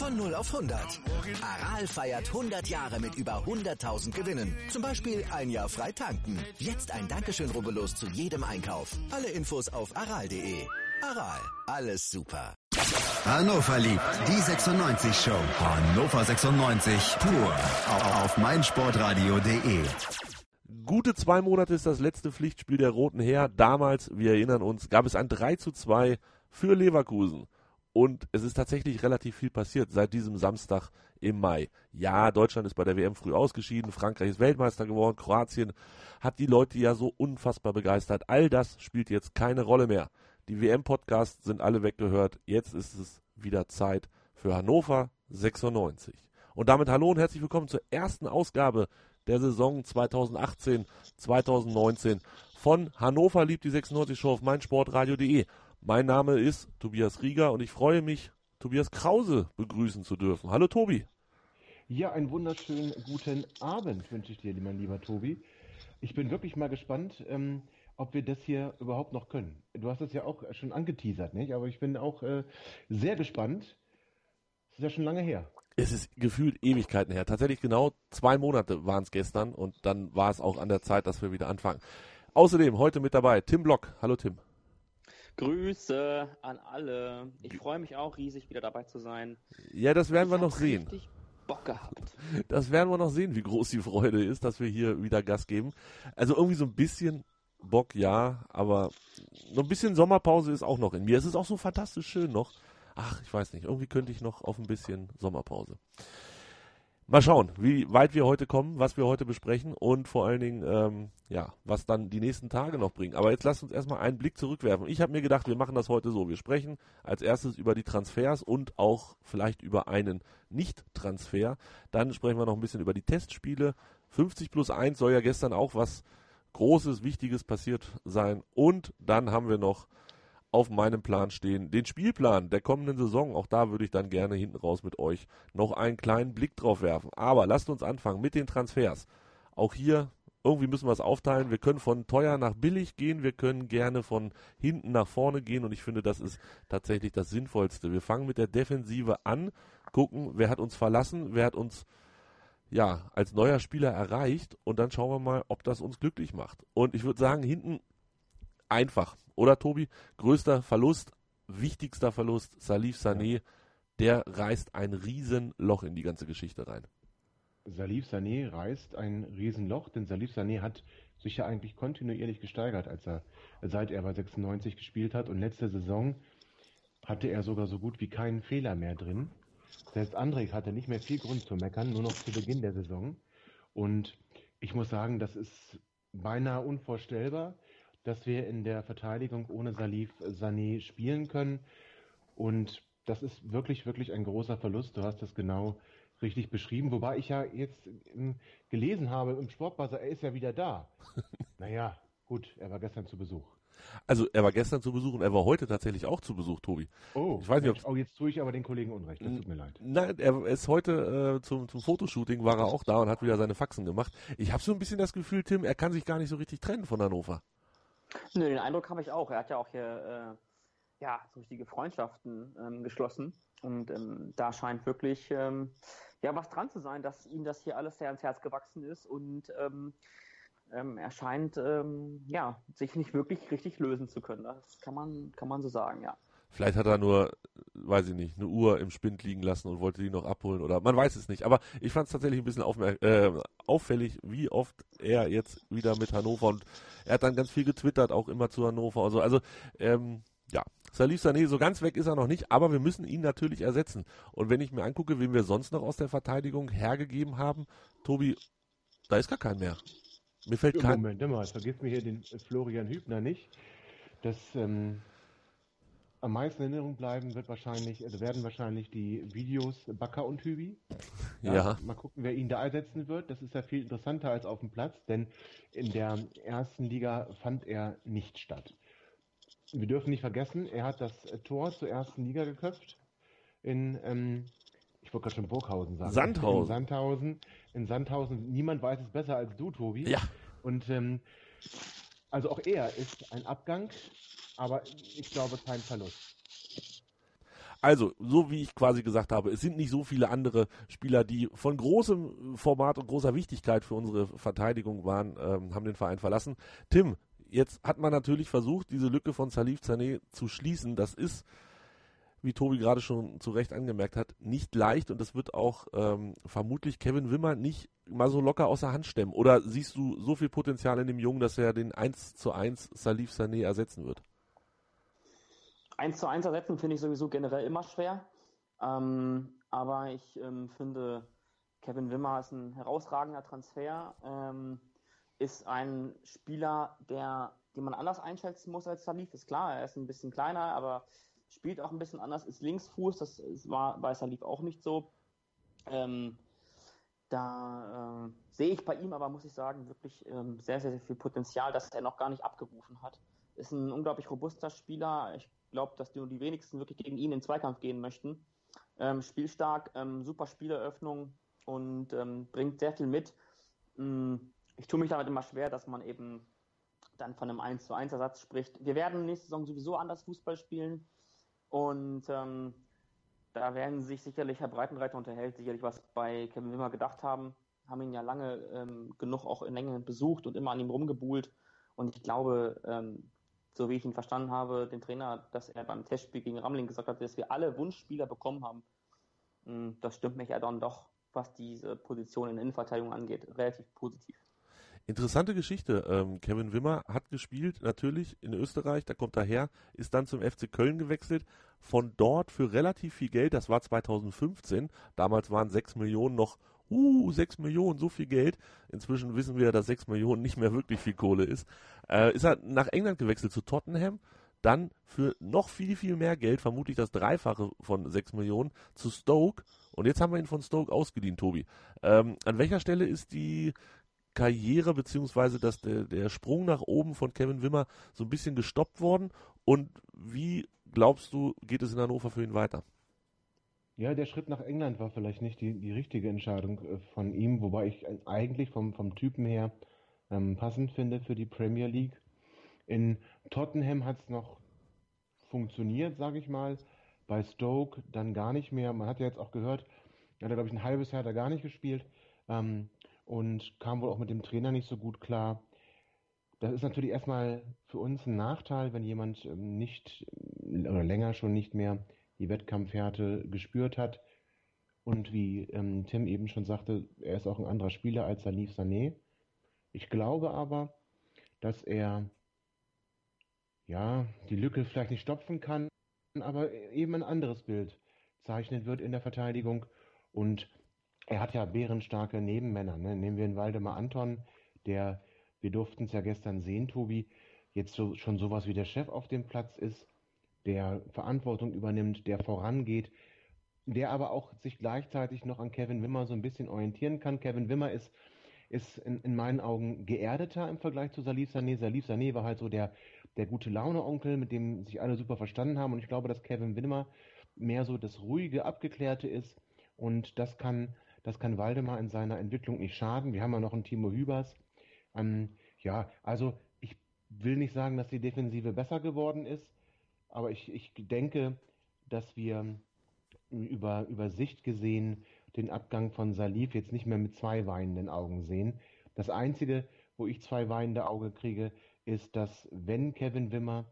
Von 0 auf 100. Aral feiert 100 Jahre mit über 100.000 Gewinnen. Zum Beispiel ein Jahr frei tanken. Jetzt ein Dankeschön, rubbellos zu jedem Einkauf. Alle Infos auf aral.de. Aral, alles super. Hannover liebt die 96 Show. Hannover 96 pur auf meinsportradio.de. Gute 2 Monate ist das letzte Pflichtspiel der Roten her. Damals, wir erinnern uns, gab es ein 3:2 für Leverkusen. Und es ist tatsächlich relativ viel passiert seit diesem Samstag im Mai. Ja, Deutschland ist bei der WM früh ausgeschieden, Frankreich ist Weltmeister geworden, Kroatien hat die Leute ja so unfassbar begeistert. All das spielt jetzt keine Rolle mehr. Die WM-Podcasts sind alle weggehört. Jetzt ist es wieder Zeit für Hannover 96. Und damit hallo und herzlich willkommen zur ersten Ausgabe der Saison 2018-2019 von Hannover liebt die 96 Show auf meinsportradio.de. Mein Name ist Tobias Rieger und ich freue mich, Tobias Krause begrüßen zu dürfen. Hallo Tobi. Ja, einen wunderschönen guten Abend wünsche ich dir, mein lieber Tobi. Ich bin wirklich mal gespannt, ob wir das hier überhaupt noch können. Du hast es ja auch schon angeteasert, nicht? Aber ich bin auch sehr gespannt. Es ist ja schon lange her. Es ist gefühlt Ewigkeiten her. Tatsächlich genau 2 Monate waren es gestern und dann war es auch an der Zeit, dass wir wieder anfangen. Außerdem heute mit dabei Tim Block. Hallo Tim. Grüße an alle. Ich freue mich auch riesig, wieder dabei zu sein. Ja, das werden wir noch sehen. Richtig Bock gehabt. Das werden wir noch sehen, wie groß die Freude ist, dass wir hier wieder Gas geben. Also irgendwie so ein bisschen Bock, ja, aber so ein bisschen Sommerpause ist auch noch in mir. Es ist auch so fantastisch schön noch. Ach, ich weiß nicht, irgendwie könnte ich noch auf ein bisschen Sommerpause. Mal schauen, wie weit wir heute kommen, was wir heute besprechen und vor allen Dingen, was dann die nächsten Tage noch bringen. Aber jetzt lasst uns erstmal einen Blick zurückwerfen. Ich habe mir gedacht, wir machen das heute so. Wir sprechen als erstes über die Transfers und auch vielleicht über einen Nicht-Transfer. Dann sprechen wir noch ein bisschen über die Testspiele. 50+1 soll ja gestern auch was Großes, Wichtiges passiert sein. Und dann haben wir noch auf meinem Plan stehen den Spielplan der kommenden Saison. Auch da würde ich dann gerne hinten raus mit euch noch einen kleinen Blick drauf werfen. Aber lasst uns anfangen mit den Transfers. Auch hier, irgendwie müssen wir es aufteilen. Wir können von teuer nach billig gehen. Wir können gerne von hinten nach vorne gehen. Und ich finde, das ist tatsächlich das Sinnvollste. Wir fangen mit der Defensive an, gucken, wer hat uns verlassen, wer hat uns als neuer Spieler erreicht. Und dann schauen wir mal, ob das uns glücklich macht. Und ich würde sagen, hinten einfach, oder Tobi? Größter Verlust, wichtigster Verlust, Salif Sané, der reißt ein Riesenloch in die ganze Geschichte rein. Salif Sané reißt ein Riesenloch, denn Salif Sané hat sich ja eigentlich kontinuierlich gesteigert, seit er bei 96 gespielt hat. Und letzte Saison hatte er sogar so gut wie keinen Fehler mehr drin. Selbst André hatte nicht mehr viel Grund zu meckern, nur noch zu Beginn der Saison. Und ich muss sagen, das ist beinahe unvorstellbar, dass wir in der Verteidigung ohne Salif Sané spielen können. Und das ist wirklich, wirklich ein großer Verlust. Du hast das genau richtig beschrieben. Wobei ich ja jetzt gelesen habe im Sportbuzzer, er ist ja wieder da. Naja, gut, er war gestern zu Besuch. Also er war gestern zu Besuch und er war heute tatsächlich auch zu Besuch, Tobi. Oh, ich weiß nicht, jetzt tue ich aber den Kollegen Unrecht, das tut mir leid. Nein, er ist heute zum Fotoshooting, war er auch da und hat wieder seine Faxen gemacht. Ich habe so ein bisschen das Gefühl, Tim, er kann sich gar nicht so richtig trennen von Hannover. Nö, den Eindruck habe ich auch. Er hat ja auch hier so richtige Freundschaften geschlossen. Und da scheint wirklich was dran zu sein, dass ihm das hier alles sehr ans Herz gewachsen ist. Und er scheint sich nicht wirklich richtig lösen zu können. Das kann man so sagen, ja. Vielleicht hat er nur, weiß ich nicht, eine Uhr im Spind liegen lassen und wollte die noch abholen oder man weiß es nicht. Aber ich fand es tatsächlich ein bisschen auffällig, wie oft er jetzt wieder mit Hannover und er hat dann ganz viel getwittert, auch immer zu Hannover und so. Also, Salif Sané, so ganz weg ist er noch nicht, aber wir müssen ihn natürlich ersetzen. Und wenn ich mir angucke, wen wir sonst noch aus der Verteidigung hergegeben haben, Tobi, da ist gar kein mehr. Mir fällt kein... Moment mal, vergiss mir hier den Florian Hübner nicht. Das am meisten in Erinnerung bleiben werden wahrscheinlich die Videos Bakker und Hübi. Ja. Mal gucken, wer ihn da ersetzen wird. Das ist ja viel interessanter als auf dem Platz, denn in der ersten Liga fand er nicht statt. Wir dürfen nicht vergessen, er hat das Tor zur ersten Liga geköpft ich wollte gerade schon Burghausen sagen. In Sandhausen. Niemand weiß es besser als du, Tobi. Ja. Und also auch er ist ein Abgang, aber ich glaube kein Verlust. Also, so wie ich quasi gesagt habe, es sind nicht so viele andere Spieler, die von großem Format und großer Wichtigkeit für unsere Verteidigung waren, haben den Verein verlassen. Tim, jetzt hat man natürlich versucht, diese Lücke von Salif Sané zu schließen. Das ist, wie Tobi gerade schon zu Recht angemerkt hat, nicht leicht und das wird auch vermutlich Kevin Wimmer nicht mal so locker aus der Hand stemmen. Oder siehst du so viel Potenzial in dem Jungen, dass er den 1:1 Salif Sané ersetzen wird? 1:1 ersetzen finde ich sowieso generell immer schwer. Aber ich finde, Kevin Wimmer ist ein herausragender Transfer. Ist ein Spieler, den man anders einschätzen muss als Salif. Ist klar, er ist ein bisschen kleiner, aber spielt auch ein bisschen anders, ist Linksfuß. Das war bei Salif auch nicht so. Da sehe ich bei ihm aber, muss ich sagen, wirklich sehr, sehr, sehr viel Potenzial, das er noch gar nicht abgerufen hat. Ist ein unglaublich robuster Spieler. Ich glaube, dass nur die wenigsten wirklich gegen ihn in den Zweikampf gehen möchten. Spielstark, super Spieleröffnung und bringt sehr viel mit. Ich tue mich damit immer schwer, dass man eben dann von einem 1:1 Ersatz spricht. Wir werden nächste Saison sowieso anders Fußball spielen und da werden sich sicherlich, Herr Breitenreiter unterhält, sicherlich was bei Kevin Wimmer gedacht haben ihn ja lange genug auch in England besucht und immer an ihm rumgebuhlt und ich glaube, so wie ich ihn verstanden habe, den Trainer, dass er beim Testspiel gegen Ramling gesagt hat, dass wir alle Wunschspieler bekommen haben. Das stimmt mich ja dann doch, was diese Position in der Innenverteidigung angeht, relativ positiv. Interessante Geschichte. Kevin Wimmer hat gespielt, natürlich in Österreich, da kommt er her, ist dann zum FC Köln gewechselt, von dort für relativ viel Geld, das war 2015, damals waren 6 Millionen noch, 6 Millionen, so viel Geld. Inzwischen wissen wir, dass 6 Millionen nicht mehr wirklich viel Kohle ist. Ist er nach England gewechselt zu Tottenham, dann für noch viel, viel mehr Geld, vermutlich das Dreifache von 6 Millionen, zu Stoke. Und jetzt haben wir ihn von Stoke ausgeliehen, Tobi. An welcher Stelle ist die Karriere beziehungsweise der Sprung nach oben von Kevin Wimmer so ein bisschen gestoppt worden? Und wie glaubst du, geht es in Hannover für ihn weiter? Ja, der Schritt nach England war vielleicht nicht die richtige Entscheidung von ihm, wobei ich eigentlich vom Typen her passend finde für die Premier League. In Tottenham hat es noch funktioniert, sage ich mal. Bei Stoke dann gar nicht mehr. Man hat ja jetzt auch gehört, er hat, glaube ich, ein halbes Jahr da gar nicht gespielt und kam wohl auch mit dem Trainer nicht so gut klar. Das ist natürlich erstmal für uns ein Nachteil, wenn jemand nicht oder länger schon nicht mehr die Wettkampfhärte gespürt hat. Und wie Tim eben schon sagte, er ist auch ein anderer Spieler als Salif Sané. Ich glaube aber, dass er die Lücke vielleicht nicht stopfen kann, aber eben ein anderes Bild zeichnen wird in der Verteidigung. Und er hat ja bärenstarke Nebenmänner. Ne? Nehmen wir den Waldemar Anton, wir durften es ja gestern sehen, Tobi, jetzt schon sowas wie der Chef auf dem Platz ist, der Verantwortung übernimmt, der vorangeht, der aber auch sich gleichzeitig noch an Kevin Wimmer so ein bisschen orientieren kann. Kevin Wimmer ist in meinen Augen geerdeter im Vergleich zu Salif Sané. Salif Sané war halt so der gute Laune-Onkel, mit dem sich alle super verstanden haben. Und ich glaube, dass Kevin Wimmer mehr so das ruhige, abgeklärte ist. Und das kann Waldemar in seiner Entwicklung nicht schaden. Wir haben ja noch einen Timo Hübers. Also ich will nicht sagen, dass die Defensive besser geworden ist, aber ich denke, dass wir über Sicht gesehen den Abgang von Salif jetzt nicht mehr mit 2 weinenden Augen sehen. Das Einzige, wo ich 2 weinende Augen kriege, ist, dass wenn Kevin Wimmer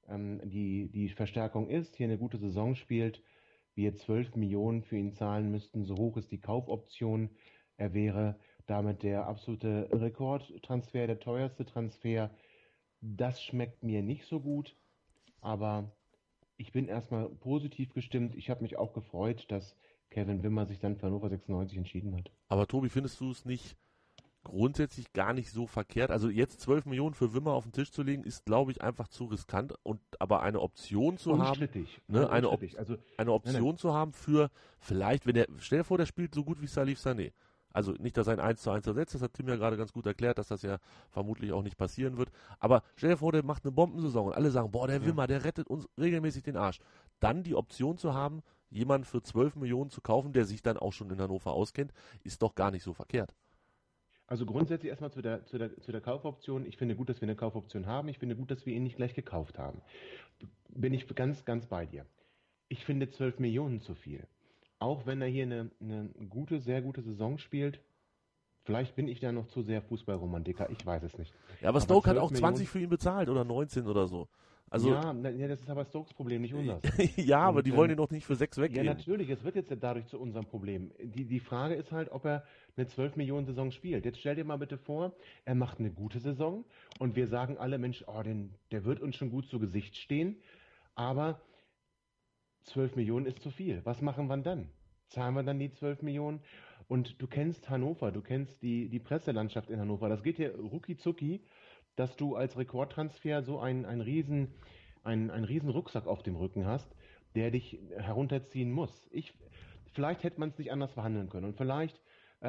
die Verstärkung ist, hier eine gute Saison spielt, wir 12 Millionen für ihn zahlen müssten, so hoch ist die Kaufoption. Er wäre damit der absolute Rekordtransfer, der teuerste Transfer. Das schmeckt mir nicht so gut, aber ich bin erstmal positiv gestimmt. Ich habe mich auch gefreut, dass Kevin Wimmer sich dann für Hannover 96 entschieden hat. Aber Tobi, findest du es nicht grundsätzlich gar nicht so verkehrt? Also jetzt 12 Millionen für Wimmer auf den Tisch zu legen, ist, glaube ich, einfach zu riskant. Aber eine Option zu haben, eine Option zu haben für vielleicht, stell dir vor, der spielt so gut wie Salif Sané. Also nicht, dass er ein 1:1 ersetzt, das hat Tim ja gerade ganz gut erklärt, dass das ja vermutlich auch nicht passieren wird. Aber stell dir vor, der macht eine Bombensaison und alle sagen, der Wimmer, der rettet uns regelmäßig den Arsch. Dann die Option zu haben, jemanden für 12 Millionen zu kaufen, der sich dann auch schon in Hannover auskennt, ist doch gar nicht so verkehrt. Also grundsätzlich erstmal zu der Kaufoption. Ich finde gut, dass wir eine Kaufoption haben. Ich finde gut, dass wir ihn nicht gleich gekauft haben. Bin ich ganz, ganz bei dir. Ich finde 12 Millionen zu viel. Auch wenn er hier eine gute, sehr gute Saison spielt. Vielleicht bin ich da noch zu sehr Fußballromantiker, ich weiß es nicht. Ja, aber Stoke hat 12 auch 20 für ihn bezahlt oder 19 oder so. Also, ja, das ist aber Stokes Problem, nicht unseres. ja, aber Und, die wollen ihn doch nicht für 6 Ja, weggeben. natürlich, es wird jetzt dadurch zu unserem Problem. Die Frage ist halt, ob er eine 12 Millionen Saison spielt. Jetzt stell dir mal bitte vor, er macht eine gute Saison und wir sagen alle, Mensch, der wird uns schon gut zu Gesicht stehen, aber 12 Millionen ist zu viel. Was machen wir dann? Zahlen wir dann die 12 Millionen? Und du kennst Hannover, du kennst die Presselandschaft in Hannover. Das geht dir rucki zucki, dass du als Rekordtransfer so einen riesen Rucksack auf dem Rücken hast, der dich herunterziehen muss. Vielleicht hätte man es nicht anders verhandeln können. Und vielleicht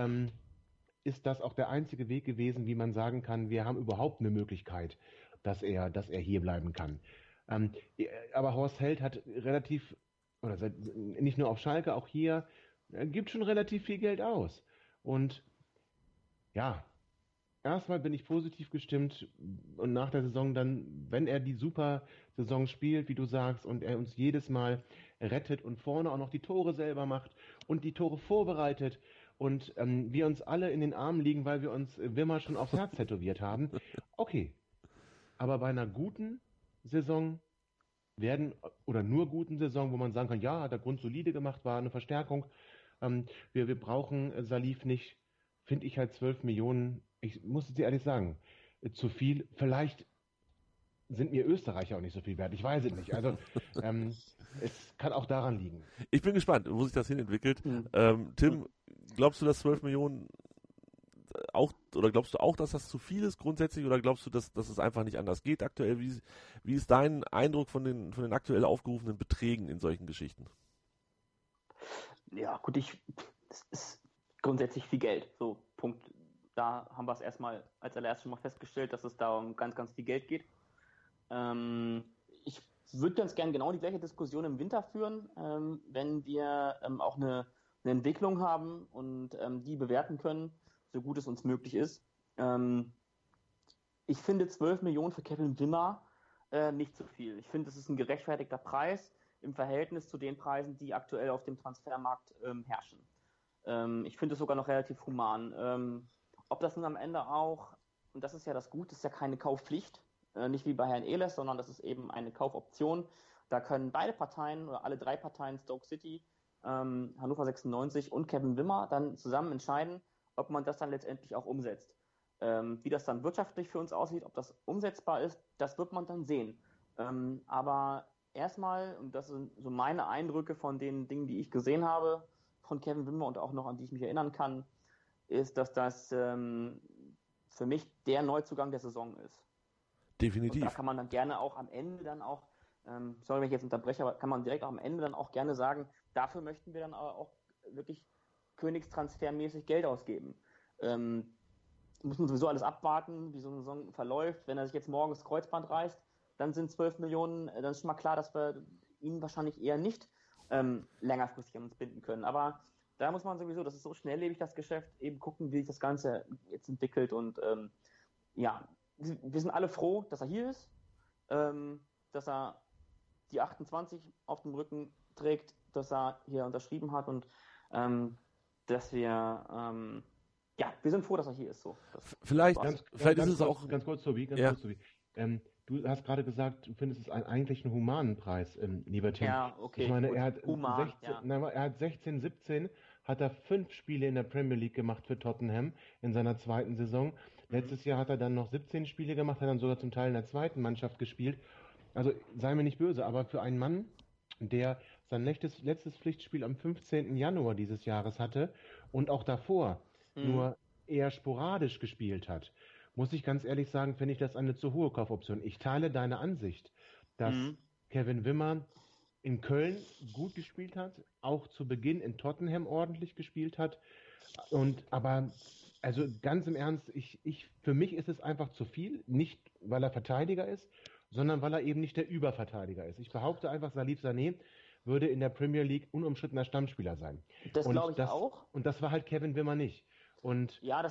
ist das auch der einzige Weg gewesen, wie man sagen kann, wir haben überhaupt eine Möglichkeit, dass er hier bleiben kann. Aber Horst Held hat nicht nur auf Schalke, auch hier, gibt schon relativ viel Geld aus. Und ja, erstmal bin ich positiv gestimmt und nach der Saison dann, wenn er die super Saison spielt, wie du sagst, und er uns jedes Mal rettet und vorne auch noch die Tore selber macht und die Tore vorbereitet und wir uns alle in den Armen liegen, weil wir uns Wimmer schon aufs Herz tätowiert haben. Okay, aber bei einer guten Saison oder nur guten Saison, wo man sagen kann, ja, hat er grundsolide gemacht, war eine Verstärkung. Wir brauchen Salif nicht, finde ich halt 12 Millionen, ich muss es dir ehrlich sagen, zu viel. Vielleicht sind mir Österreicher auch nicht so viel wert, ich weiß es nicht. Also es kann auch daran liegen. Ich bin gespannt, wo sich das hin entwickelt. Tim, glaubst du, dass 12 Millionen auch, oder glaubst du auch, dass das zu viel ist grundsätzlich, oder glaubst du, dass es einfach nicht anders geht aktuell? Wie ist dein Eindruck von den aktuell aufgerufenen Beträgen in solchen Geschichten? Ja, gut, es ist grundsätzlich viel Geld. So, Punkt. Da haben wir es erstmal als allererstes schon mal festgestellt, dass es da um ganz, ganz viel Geld geht. Ich würde ganz gern genau die gleiche Diskussion im Winter führen, wenn wir auch eine Entwicklung haben und die bewerten können, so gut es uns möglich ist. Ich finde 12 Millionen für Kevin Wimmer nicht so viel. Ich finde, es ist ein gerechtfertigter Preis im Verhältnis zu den Preisen, die aktuell auf dem Transfermarkt herrschen. Ich finde es sogar noch relativ human. Ob das nun am Ende auch, und das ist ja das Gute, das ist ja keine Kaufpflicht, nicht wie bei Herrn Ehlers, sondern das ist eben eine Kaufoption. Da können beide Parteien oder alle drei Parteien, Stoke City, Hannover 96 und Kevin Wimmer, dann zusammen entscheiden, ob man das dann letztendlich auch umsetzt. Wie das dann wirtschaftlich für uns aussieht, ob das umsetzbar ist, das wird man dann sehen. Aber erstmal, und das sind so meine Eindrücke von den Dingen, die ich gesehen habe, von Kevin Wimmer und auch noch an die ich mich erinnern kann, ist, dass das für mich der Neuzugang der Saison ist. Definitiv. Und da kann man dann gerne auch am Ende dann auch, sorry, wenn ich jetzt unterbreche, aber kann man direkt auch am Ende dann auch gerne sagen, dafür möchten wir dann aber auch wirklich königstransfermäßig Geld ausgeben. Muss man sowieso alles abwarten, wie so eine Saison verläuft. Wenn er sich jetzt morgens das Kreuzband reißt, dann sind 12 Millionen, dann ist schon mal klar, dass wir ihn wahrscheinlich eher nicht längerfristig an uns binden können. Aber da muss man sowieso, das ist so schnelllebig, das Geschäft, eben gucken, wie sich das Ganze jetzt entwickelt. Und ja, wir sind alle froh, dass er hier ist, dass er die 28 auf dem Rücken trägt, dass er hier unterschrieben hat und dass wir wir sind froh, dass er hier ist. So. Vielleicht ist es auch... Ganz kurz, Tobi. Du hast gerade gesagt, du findest es eigentlich einen humanen Preis, lieber Tim. Ja, okay. Ich meine, gut. er hat Human, 16, 17, hat er 5 Spiele in der Premier League gemacht für Tottenham in seiner zweiten Saison. Letztes Jahr hat er dann noch 17 Spiele gemacht, hat dann sogar zum Teil in der zweiten Mannschaft gespielt. Also sei mir nicht böse, aber für einen Mann, der sein letztes Pflichtspiel am 15. Januar dieses Jahres hatte und auch davor nur eher sporadisch gespielt hat, muss ich ganz ehrlich sagen, finde ich das eine zu hohe Kaufoption. Ich teile deine Ansicht, dass Kevin Wimmer in Köln gut gespielt hat, auch zu Beginn in Tottenham ordentlich gespielt hat. Aber also ganz im Ernst, für mich ist es einfach zu viel, nicht weil er Verteidiger ist, sondern weil er eben nicht der Überverteidiger ist. Ich behaupte einfach, Salif Sané würde in der Premier League unumstrittener Stammspieler sein. Das glaube ich auch. Und das war halt Kevin Wimmer nicht. Und ja,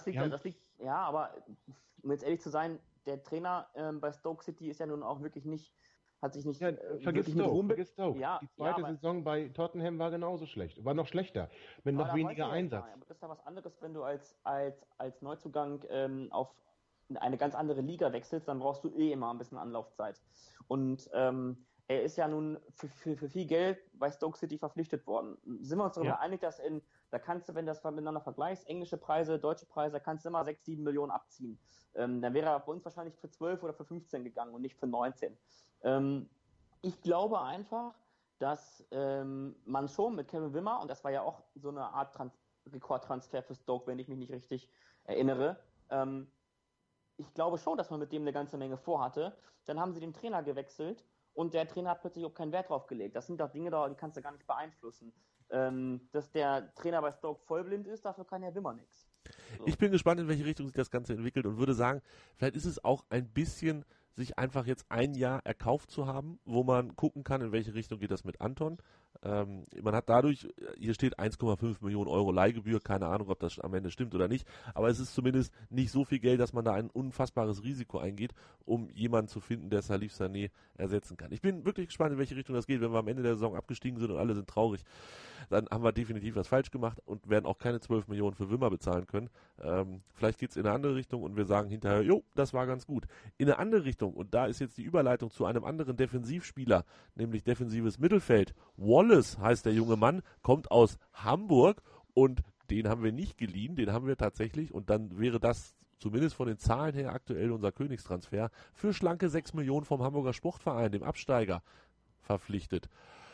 aber um jetzt ehrlich zu sein, der Trainer bei Stoke City ist ja nun auch wirklich nicht hat sich nicht vergiss wirklich mit Ruhm Stoke. Ja, Die zweite aber Saison bei Tottenham war genauso schlecht. War noch schlechter, mit noch da weniger wollte ich jetzt Einsatz. sagen, aber das ist ja was anderes, wenn du als Neuzugang auf eine ganz andere Liga wechselst, dann brauchst du eh immer ein bisschen Anlaufzeit. Und er ist ja nun für viel Geld bei Stoke City verpflichtet worden. Sind wir uns darüber einig, dass da kannst du, wenn du das miteinander vergleichst, englische Preise, deutsche Preise, da kannst du immer 6, 7 Millionen abziehen. Dann wäre er bei uns wahrscheinlich für 12 oder für 15 gegangen und nicht für 19. Ich glaube einfach, dass man schon mit Kevin Wimmer, und das war ja auch so eine Art Rekordtransfer für Stoke, wenn ich mich nicht richtig erinnere, ich glaube schon, dass man mit dem eine ganze Menge vorhatte. Dann haben sie den Trainer gewechselt und der Trainer hat plötzlich auch keinen Wert drauf gelegt. Das sind doch Dinge, die kannst du gar nicht beeinflussen. Dass der Trainer bei Stoke vollblind ist, dafür kann Herr Wimmer nichts. So. Ich bin gespannt, in welche Richtung sich das Ganze entwickelt und würde sagen, vielleicht ist es auch ein bisschen, sich einfach jetzt ein Jahr erkauft zu haben, wo man gucken kann, in welche Richtung geht das mit Anton. Man hat dadurch, hier steht 1,5 Millionen Euro Leihgebühr, keine Ahnung, ob das am Ende stimmt oder nicht, aber es ist zumindest nicht so viel Geld, dass man da ein unfassbares Risiko eingeht, um jemanden zu finden, der Salif Sané ersetzen kann. Ich bin wirklich gespannt, in welche Richtung das geht. Wenn wir am Ende der Saison abgestiegen sind und alle sind traurig, dann haben wir definitiv was falsch gemacht und werden auch keine 12 Millionen für Wimmer bezahlen können. Vielleicht geht es in eine andere Richtung und wir sagen hinterher, jo, das war ganz gut. In eine andere Richtung, und da ist jetzt die Überleitung zu einem anderen Defensivspieler, nämlich defensives Mittelfeld. Wallace heißt der junge Mann, kommt aus Hamburg und den haben wir nicht geliehen, den haben wir tatsächlich, und dann wäre das zumindest von den Zahlen her aktuell unser Königstransfer, für schlanke 6 Millionen vom Hamburger Sportverein, dem Absteiger, verpflichtet.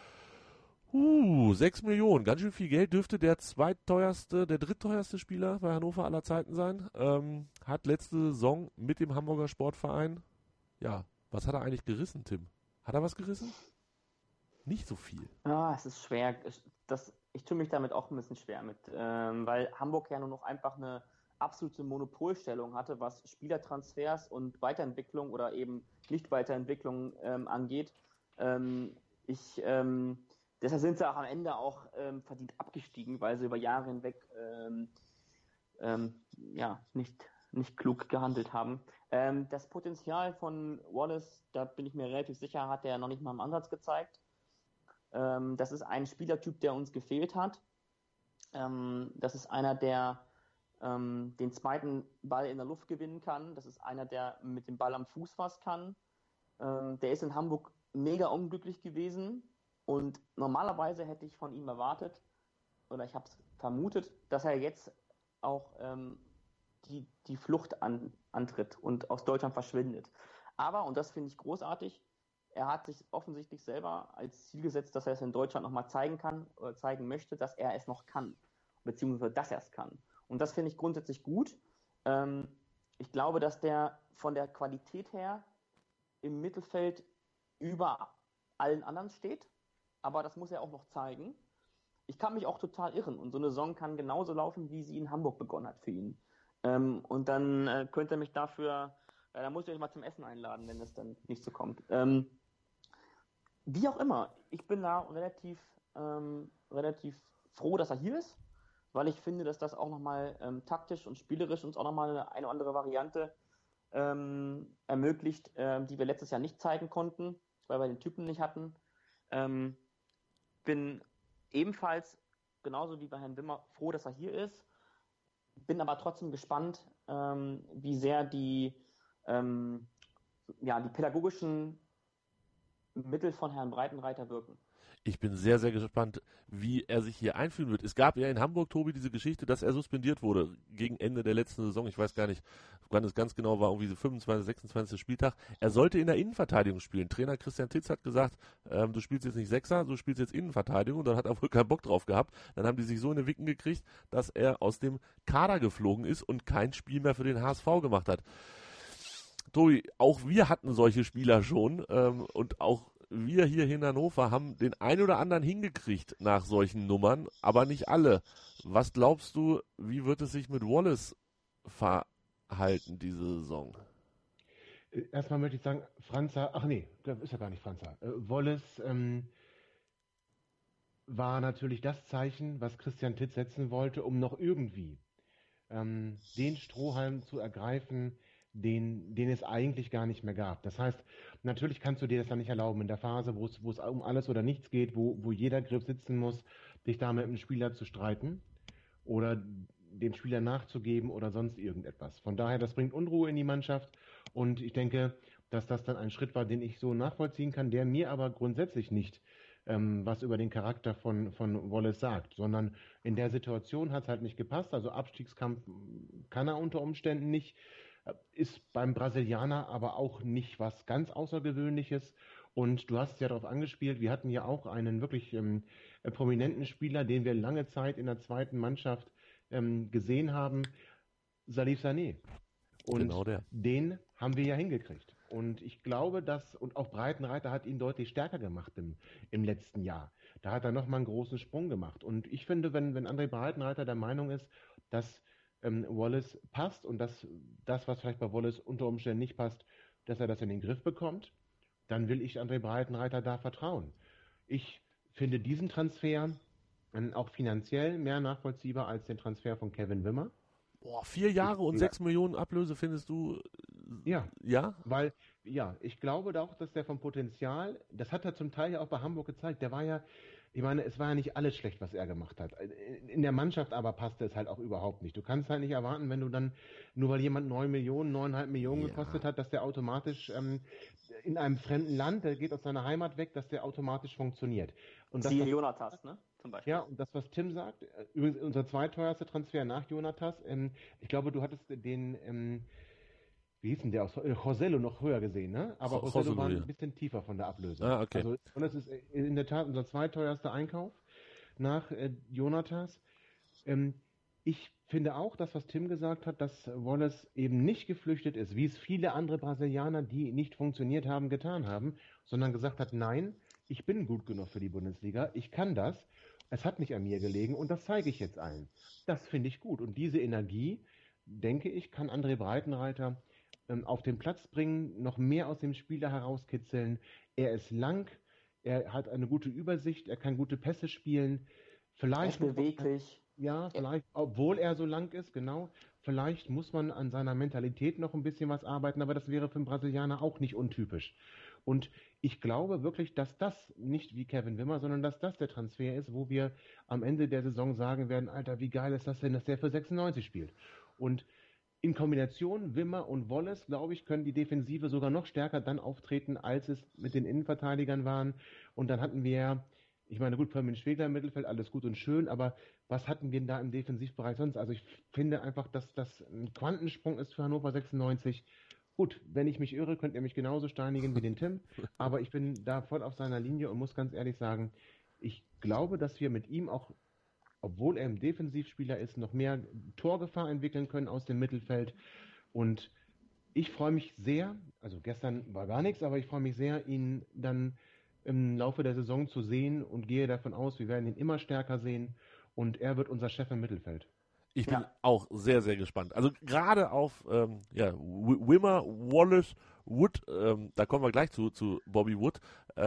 6 Millionen, ganz schön viel Geld, dürfte der drittteuerste Spieler bei Hannover aller Zeiten sein. Hat letzte Saison mit dem Hamburger Sportverein, was hat er eigentlich gerissen, Tim? Hat er was gerissen? Nicht so viel. Es ist schwer. Ich tue mich damit auch ein bisschen schwer mit, weil Hamburg ja nur noch einfach eine absolute Monopolstellung hatte, was Spielertransfers und Weiterentwicklung oder eben Nicht-Weiterentwicklung angeht. Deshalb sind sie auch am Ende auch verdient abgestiegen, weil sie über Jahre hinweg nicht klug gehandelt haben. Das Potenzial von Wallace, da bin ich mir relativ sicher, hat er noch nicht mal im Ansatz gezeigt. Das ist ein Spielertyp, der uns gefehlt hat. Das ist einer, der den zweiten Ball in der Luft gewinnen kann. Das ist einer, der mit dem Ball am Fuß was kann. Der ist in Hamburg mega unglücklich gewesen. Und normalerweise hätte ich von ihm erwartet, oder ich habe es vermutet, dass er jetzt auch die Flucht antritt und aus Deutschland verschwindet. Aber, und das finde ich großartig, er hat sich offensichtlich selber als Ziel gesetzt, dass er es in Deutschland nochmal zeigen kann oder zeigen möchte, dass er es noch kann, beziehungsweise dass er es kann. Und das finde ich grundsätzlich gut. Ich glaube, dass der von der Qualität her im Mittelfeld über allen anderen steht, aber das muss er auch noch zeigen. Ich kann mich auch total irren und so eine Saison kann genauso laufen, wie sie in Hamburg begonnen hat für ihn. Und dann könnt ihr mich dafür, da muss ich euch mal zum Essen einladen, wenn es dann nicht so kommt. Wie auch immer, ich bin da relativ froh, dass er hier ist, weil ich finde, dass das auch nochmal taktisch und spielerisch uns auch nochmal eine andere Variante ermöglicht, die wir letztes Jahr nicht zeigen konnten, weil wir den Typen nicht hatten. Bin ebenfalls, genauso wie bei Herrn Wimmer, froh, dass er hier ist. Bin aber trotzdem gespannt, wie sehr die pädagogischen Mittel von Herrn Breitenreiter wirken. Ich bin sehr, sehr gespannt, wie er sich hier einfühlen wird. Es gab ja in Hamburg, Tobi, diese Geschichte, dass er suspendiert wurde gegen Ende der letzten Saison. Ich weiß gar nicht, wann es ganz genau war, irgendwie so 25, 26. Spieltag. Er sollte in der Innenverteidigung spielen. Trainer Christian Titz hat gesagt, du spielst jetzt nicht Sechser, du spielst jetzt Innenverteidigung. Und dann hat er wohl keinen Bock drauf gehabt. Dann haben die sich so in den Wicken gekriegt, dass er aus dem Kader geflogen ist und kein Spiel mehr für den HSV gemacht hat. Tobi, auch wir hatten solche Spieler schon und auch wir hier in Hannover haben den einen oder anderen hingekriegt nach solchen Nummern, aber nicht alle. Was glaubst du, wie wird es sich mit Wallace verhalten diese Saison? Erstmal möchte ich sagen, das ist ja gar nicht Franza. Wallace war natürlich das Zeichen, was Christian Titz setzen wollte, um noch irgendwie den Strohhalm zu ergreifen, den es eigentlich gar nicht mehr gab. Das heißt, natürlich kannst du dir das dann nicht erlauben in der Phase, wo es um alles oder nichts geht, wo jeder Griff sitzen muss, dich da mit einem Spieler zu streiten oder dem Spieler nachzugeben oder sonst irgendetwas. Von daher, das bringt Unruhe in die Mannschaft und ich denke, dass das dann ein Schritt war, den ich so nachvollziehen kann, der mir aber grundsätzlich nicht was über den Charakter von Wallace sagt, sondern in der Situation hat es halt nicht gepasst. Also Abstiegskampf kann er unter Umständen nicht, ist beim Brasilianer aber auch nicht was ganz Außergewöhnliches. Und du hast ja darauf angespielt, wir hatten ja auch einen wirklich prominenten Spieler, den wir lange Zeit in der zweiten Mannschaft gesehen haben, Salif Sané. Und genau der. Den haben wir ja hingekriegt. Und ich glaube, und auch Breitenreiter hat ihn deutlich stärker gemacht im letzten Jahr. Da hat er nochmal einen großen Sprung gemacht. Und ich finde, wenn André Breitenreiter der Meinung ist, dass Wallace passt und dass das, was vielleicht bei Wallace unter Umständen nicht passt, dass er das in den Griff bekommt, dann will ich André Breitenreiter da vertrauen. Ich finde diesen Transfer auch finanziell mehr nachvollziehbar als den Transfer von Kevin Wimmer. Boah, 4 Jahre und 6 Millionen Ablöse findest du? Ja. Ja? Weil, ja, ich glaube auch, dass der vom Potenzial, das hat er zum Teil ja auch bei Hamburg gezeigt, der war ja, ich meine, es war ja nicht alles schlecht, was er gemacht hat. In der Mannschaft aber passte es halt auch überhaupt nicht. Du kannst halt nicht erwarten, wenn du dann, nur weil jemand 9,5 Millionen gekostet hat, dass der automatisch in einem fremden Land, der geht aus seiner Heimat weg, dass der automatisch funktioniert. Und das, Siehe Jonatas, ne? Zum Beispiel. Ja, und das, was Tim sagt, übrigens unser zweiteuerster Transfer nach Jonatas, ich glaube, du hattest den, wie hieß denn der aus Joselu noch höher gesehen, ne? Aber Joselu war ein bisschen tiefer von der Ablöse. Ah, okay. Also, und das ist in der Tat unser zweiteuerster Einkauf nach Jonatas. Ich finde auch, das, was Tim gesagt hat, dass Wallace eben nicht geflüchtet ist, wie es viele andere Brasilianer, die nicht funktioniert haben, getan haben, sondern gesagt hat, nein, ich bin gut genug für die Bundesliga, ich kann das, es hat nicht an mir gelegen und das zeige ich jetzt allen. Das finde ich gut und diese Energie, denke ich, kann André Breitenreiter auf den Platz bringen, noch mehr aus dem Spieler herauskitzeln. Er ist lang, er hat eine gute Übersicht, er kann gute Pässe spielen. Vielleicht er ist beweglich. Ja, vielleicht, obwohl er so lang ist, genau. Vielleicht muss man an seiner Mentalität noch ein bisschen was arbeiten, aber das wäre für einen Brasilianer auch nicht untypisch. Und ich glaube wirklich, dass das nicht wie Kevin Wimmer, sondern dass das der Transfer ist, wo wir am Ende der Saison sagen werden, Alter, wie geil ist das denn, dass der für 96 spielt. Und in Kombination Wimmer und Wallace, glaube ich, können die Defensive sogar noch stärker dann auftreten, als es mit den Innenverteidigern waren. Und dann hatten wir, ich meine, gut, Firmin Schwegler im Mittelfeld, alles gut und schön, aber was hatten wir denn da im Defensivbereich sonst? Also ich finde einfach, dass das ein Quantensprung ist für Hannover 96. Gut, wenn ich mich irre, könnt ihr mich genauso steinigen wie den Tim, aber ich bin da voll auf seiner Linie und muss ganz ehrlich sagen, ich glaube, dass wir mit ihm auch, obwohl er ein Defensivspieler ist, noch mehr Torgefahr entwickeln können aus dem Mittelfeld. Und ich freue mich sehr, also gestern war gar nichts, aber ich freue mich sehr, ihn dann im Laufe der Saison zu sehen und gehe davon aus, wir werden ihn immer stärker sehen und er wird unser Chef im Mittelfeld. Ich bin auch sehr, sehr gespannt. Also gerade auf Wimmer, Wallace, Wood, da kommen wir gleich zu Bobby Wood.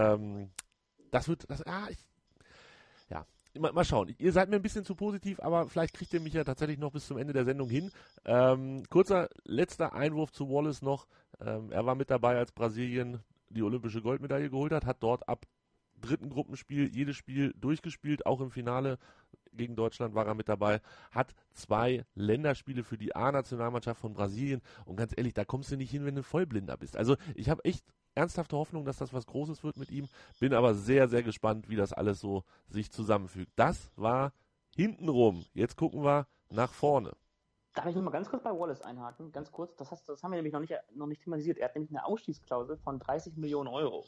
Mal schauen. Ihr seid mir ein bisschen zu positiv, aber vielleicht kriegt ihr mich ja tatsächlich noch bis zum Ende der Sendung hin. Kurzer letzter Einwurf zu Wallace noch. Er war mit dabei, als Brasilien die olympische Goldmedaille geholt hat dort ab dritten Gruppenspiel jedes Spiel durchgespielt, auch im Finale gegen Deutschland war er mit dabei, hat 2 Länderspiele für die A-Nationalmannschaft von Brasilien und ganz ehrlich, da kommst du nicht hin, wenn du Vollblinder bist. Also ich habe echt ernsthafte Hoffnung, dass das was Großes wird mit ihm, bin aber sehr, sehr gespannt, wie das alles so sich zusammenfügt. Das war hintenrum. Jetzt gucken wir nach vorne. Darf ich noch mal ganz kurz bei Wallace einhaken? Ganz kurz, das haben wir nämlich noch nicht thematisiert. Er hat nämlich eine Ausstiegsklausel von 30 Millionen Euro.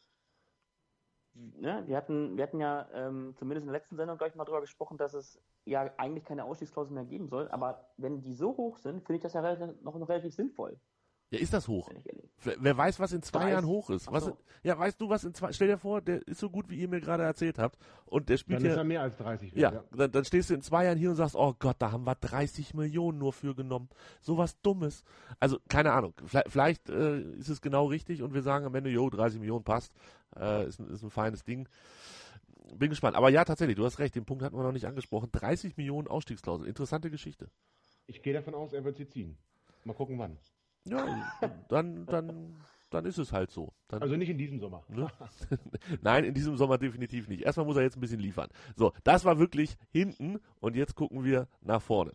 Ne? Wir hatten ja zumindest in der letzten Sendung, glaube ich, mal drüber gesprochen, dass es ja eigentlich keine Ausstiegsklausel mehr geben soll. Aber wenn die so hoch sind, finde ich das ja noch relativ sinnvoll. Ja, ist das hoch? Wer weiß, was in 2 Jahren hoch ist. Weißt du, was in 2, stell dir vor, der ist so gut, wie ihr mir gerade erzählt habt. Und der spielt dann ist er mehr als 30. Ja. Dann stehst du in 2 Jahren hier und sagst, oh Gott, da haben wir 30 Millionen nur für genommen. Sowas Dummes. Also, keine Ahnung. Vielleicht ist es genau richtig und wir sagen am Ende, 30 Millionen passt. Ist ein feines Ding. Bin gespannt. Aber ja, tatsächlich, du hast recht, den Punkt hatten wir noch nicht angesprochen. 30 Millionen Ausstiegsklausel. Interessante Geschichte. Ich gehe davon aus, er wird sie ziehen. Mal gucken, wann. Ja, dann ist es halt so. Dann, Also nicht in diesem Sommer. ne? Nein, in diesem Sommer definitiv nicht. Erstmal muss er jetzt ein bisschen liefern. So, das war wirklich hinten und jetzt gucken wir nach vorne.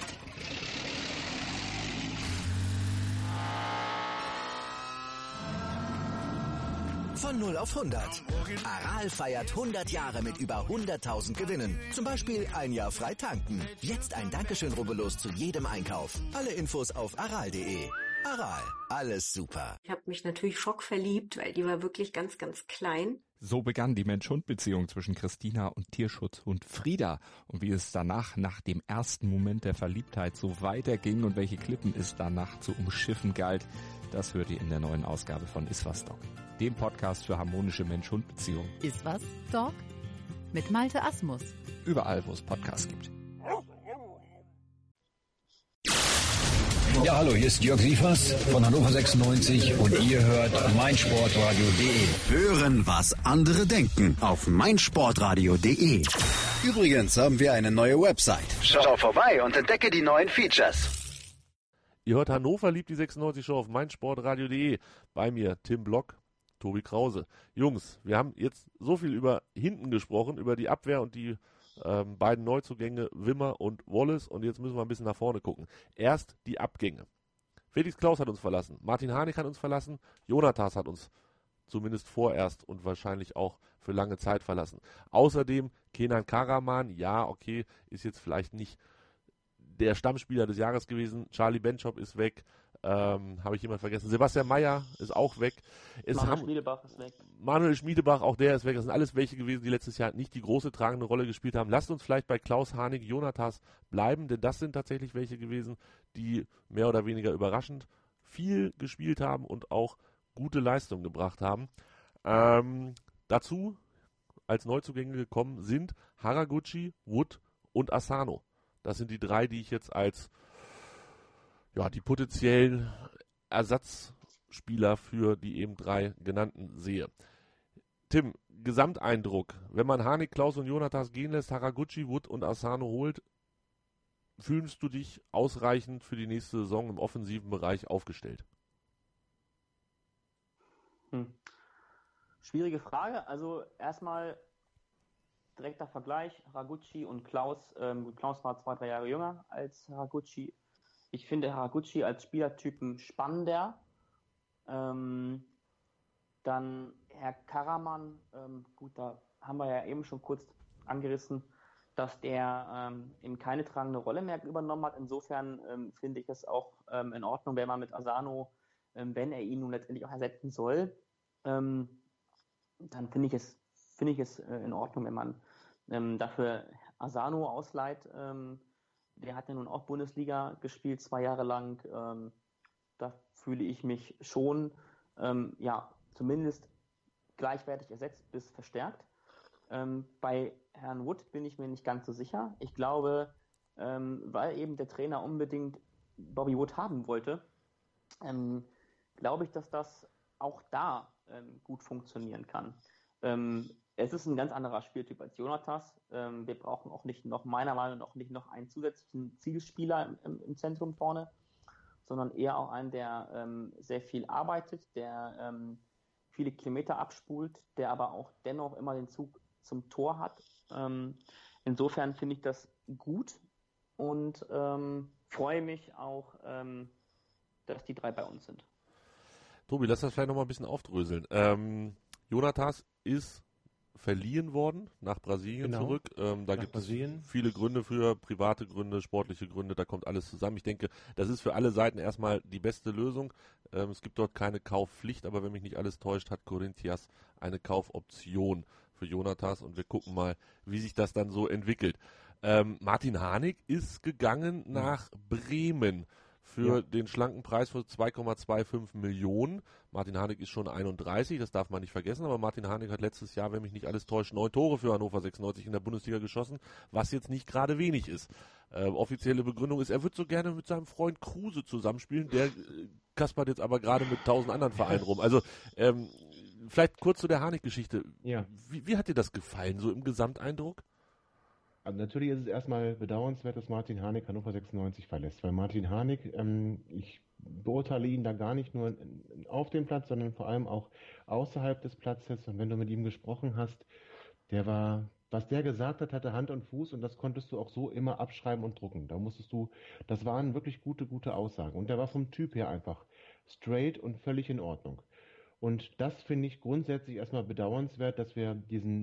Von 0 auf 100. Aral feiert 100 Jahre mit über 100.000 Gewinnen. Zum Beispiel ein Jahr frei tanken. Jetzt ein Dankeschön, rubbellos zu jedem Einkauf. Alle Infos auf aral.de. Aral, alles super. Ich habe mich natürlich schockverliebt, weil die war wirklich ganz, ganz klein. So begann die Mensch-Hund-Beziehung zwischen Christina und Tierschutzhund Frieda. Und wie es danach, nach dem ersten Moment der Verliebtheit, so weiterging und welche Klippen es danach zu umschiffen galt, das hört ihr in der neuen Ausgabe von Iswas Dog, dem Podcast für harmonische Mensch-Hund-Beziehungen. Iswas Dog mit Malte Asmus. Überall, wo es Podcasts gibt. Ja, hallo, hier ist Jörg Sievers von Hannover 96 und ihr hört meinsportradio.de. Hören, was andere denken auf meinsportradio.de. Übrigens haben wir eine neue Website. Schau vorbei und entdecke die neuen Features. Ihr hört Hannover liebt die 96 Show auf meinsportradio.de. Bei mir Tim Block, Tobi Krause. Jungs, wir haben jetzt so viel über hinten gesprochen, über die Abwehr und die beiden Neuzugänge Wimmer und Wallace, und jetzt müssen wir ein bisschen nach vorne gucken. Erst die Abgänge. Felix Klaus hat uns verlassen, Martin Harnik hat uns verlassen, Jonathas hat uns zumindest vorerst und wahrscheinlich auch für lange Zeit verlassen. Außerdem Kenan Karaman, ja, okay, ist jetzt vielleicht nicht der Stammspieler des Jahres gewesen. Charlie Benchop ist weg. Habe ich jemand vergessen? Sebastian Meyer ist auch weg. Manuel Schmiedebach ist weg. Manuel Schmiedebach, auch der ist weg. Das sind alles welche gewesen, die letztes Jahr nicht die große tragende Rolle gespielt haben. Lasst uns vielleicht bei Klaus, Harnik, Jonathas bleiben, denn das sind tatsächlich welche gewesen, die mehr oder weniger überraschend viel gespielt haben und auch gute Leistungen gebracht haben. Dazu als Neuzugänge gekommen sind Haraguchi, Wood und Asano. Das sind die drei, die ich jetzt als die potenziellen Ersatzspieler für die eben drei genannten sehe. Tim, Gesamteindruck, wenn man Harnik, Klaus und Jonathas gehen lässt, Haraguchi, Wood und Asano holt, fühlst du dich ausreichend für die nächste Saison im offensiven Bereich aufgestellt? Schwierige Frage. Also erstmal direkter Vergleich, Haraguchi und Klaus. Klaus war 2-3 Jahre jünger als Haraguchi. Ich finde Haraguchi als Spielertypen spannender. Dann Herr Karaman, da haben wir ja eben schon kurz angerissen, dass der eben keine tragende Rolle mehr übernommen hat. Insofern finde ich es auch in Ordnung, wenn man mit Asano, wenn er ihn nun letztendlich auch ersetzen soll, dann finde ich es in Ordnung, wenn man dafür Asano ausleiht. Der hat ja nun auch Bundesliga gespielt, 2 Jahre lang. Da fühle ich mich schon, zumindest gleichwertig ersetzt bis verstärkt. Bei Herrn Wood bin ich mir nicht ganz so sicher. Ich glaube, weil eben der Trainer unbedingt Bobby Wood haben wollte, glaube ich, dass das auch da gut funktionieren kann. Es ist ein ganz anderer Spieltyp als Jonathas. Wir brauchen auch nicht noch, meiner Meinung nach, nicht noch einen zusätzlichen Zielspieler im Zentrum vorne, sondern eher auch einen, der sehr viel arbeitet, der viele Kilometer abspult, der aber auch dennoch immer den Zug zum Tor hat. Insofern finde ich das gut und freue mich auch, dass die 3 bei uns sind. Tobi, lass das vielleicht noch mal ein bisschen aufdröseln. Jonathas ist verliehen worden nach Brasilien zurück. Da gibt es viele Gründe für, private Gründe, sportliche Gründe, da kommt alles zusammen. Ich denke, das ist für alle Seiten erstmal die beste Lösung. Es gibt dort keine Kaufpflicht, aber wenn mich nicht alles täuscht, hat Corinthians eine Kaufoption für Jonathas und wir gucken mal, wie sich das dann so entwickelt. Martin Harnik ist gegangen nach Bremen für den schlanken Preis von 2,25 Millionen. Martin Harnik ist schon 31, das darf man nicht vergessen, aber Martin Harnik hat letztes Jahr, wenn mich nicht alles täuscht, 9 Tore für Hannover 96 in der Bundesliga geschossen, was jetzt nicht gerade wenig ist. Offizielle Begründung ist, er wird so gerne mit seinem Freund Kruse zusammenspielen, der kaspert jetzt aber gerade mit 1000 anderen Vereinen rum. Also vielleicht kurz zu der Harnik-Geschichte. Ja. Wie hat dir das gefallen, so im Gesamteindruck? Also natürlich ist es erstmal bedauernswert, dass Martin Harnik Hannover 96 verlässt, weil Martin Harnik, ich beurteile ihn da gar nicht nur auf dem Platz, sondern vor allem auch außerhalb des Platzes. Und wenn du mit ihm gesprochen hast, was der gesagt hat, hatte Hand und Fuß und das konntest du auch so immer abschreiben und drucken. Das waren wirklich gute Aussagen. Und der war vom Typ her einfach straight und völlig in Ordnung. Und das finde ich grundsätzlich erstmal bedauernswert, dass wir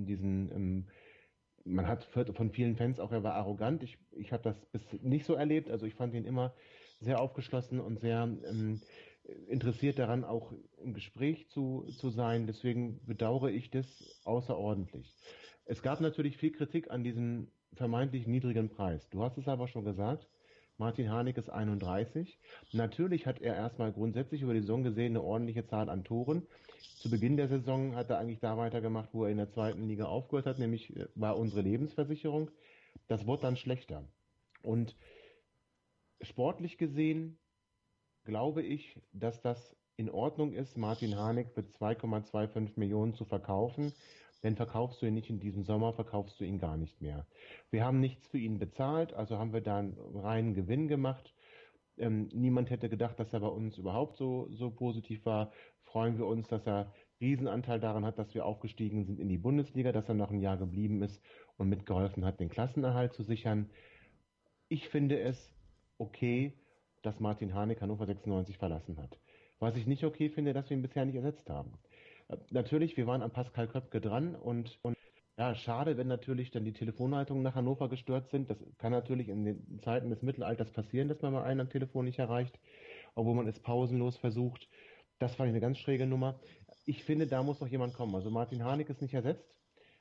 man hat von vielen Fans auch, er war arrogant. Ich habe das bis nicht so erlebt. Also ich fand ihn immer sehr aufgeschlossen und sehr interessiert daran, auch im Gespräch zu sein. Deswegen bedauere ich das außerordentlich. Es gab natürlich viel Kritik an diesem vermeintlich niedrigen Preis. Du hast es aber schon gesagt, Martin Harnik ist 31. Natürlich hat er erstmal grundsätzlich über die Saison gesehen eine ordentliche Zahl an Toren. Zu Beginn der Saison hat er eigentlich da weitergemacht, wo er in der zweiten Liga aufgehört hat, nämlich war unsere Lebensversicherung. Das wurde dann schlechter. Und sportlich gesehen glaube ich, dass das in Ordnung ist, Martin Harnik für 2,25 Millionen zu verkaufen. Denn verkaufst du ihn nicht in diesem Sommer, verkaufst du ihn gar nicht mehr. Wir haben nichts für ihn bezahlt, also haben wir da einen reinen Gewinn gemacht. Niemand hätte gedacht, dass er bei uns überhaupt so positiv war. Freuen wir uns, dass er Riesenanteil daran hat, dass wir aufgestiegen sind in die Bundesliga, dass er noch ein Jahr geblieben ist und mitgeholfen hat, den Klassenerhalt zu sichern. Ich finde es okay, dass Martin Harnik Hannover 96 verlassen hat. Was ich nicht okay finde, dass wir ihn bisher nicht ersetzt haben. Natürlich, wir waren an Pascal Köpke dran und ja, schade, wenn natürlich dann die Telefonleitungen nach Hannover gestört sind. Das kann natürlich in den Zeiten des Mittelalters passieren, dass man mal einen am Telefon nicht erreicht, obwohl man es pausenlos versucht. Das fand ich eine ganz schräge Nummer. Ich finde, da muss noch jemand kommen. Also Martin Harnik ist nicht ersetzt.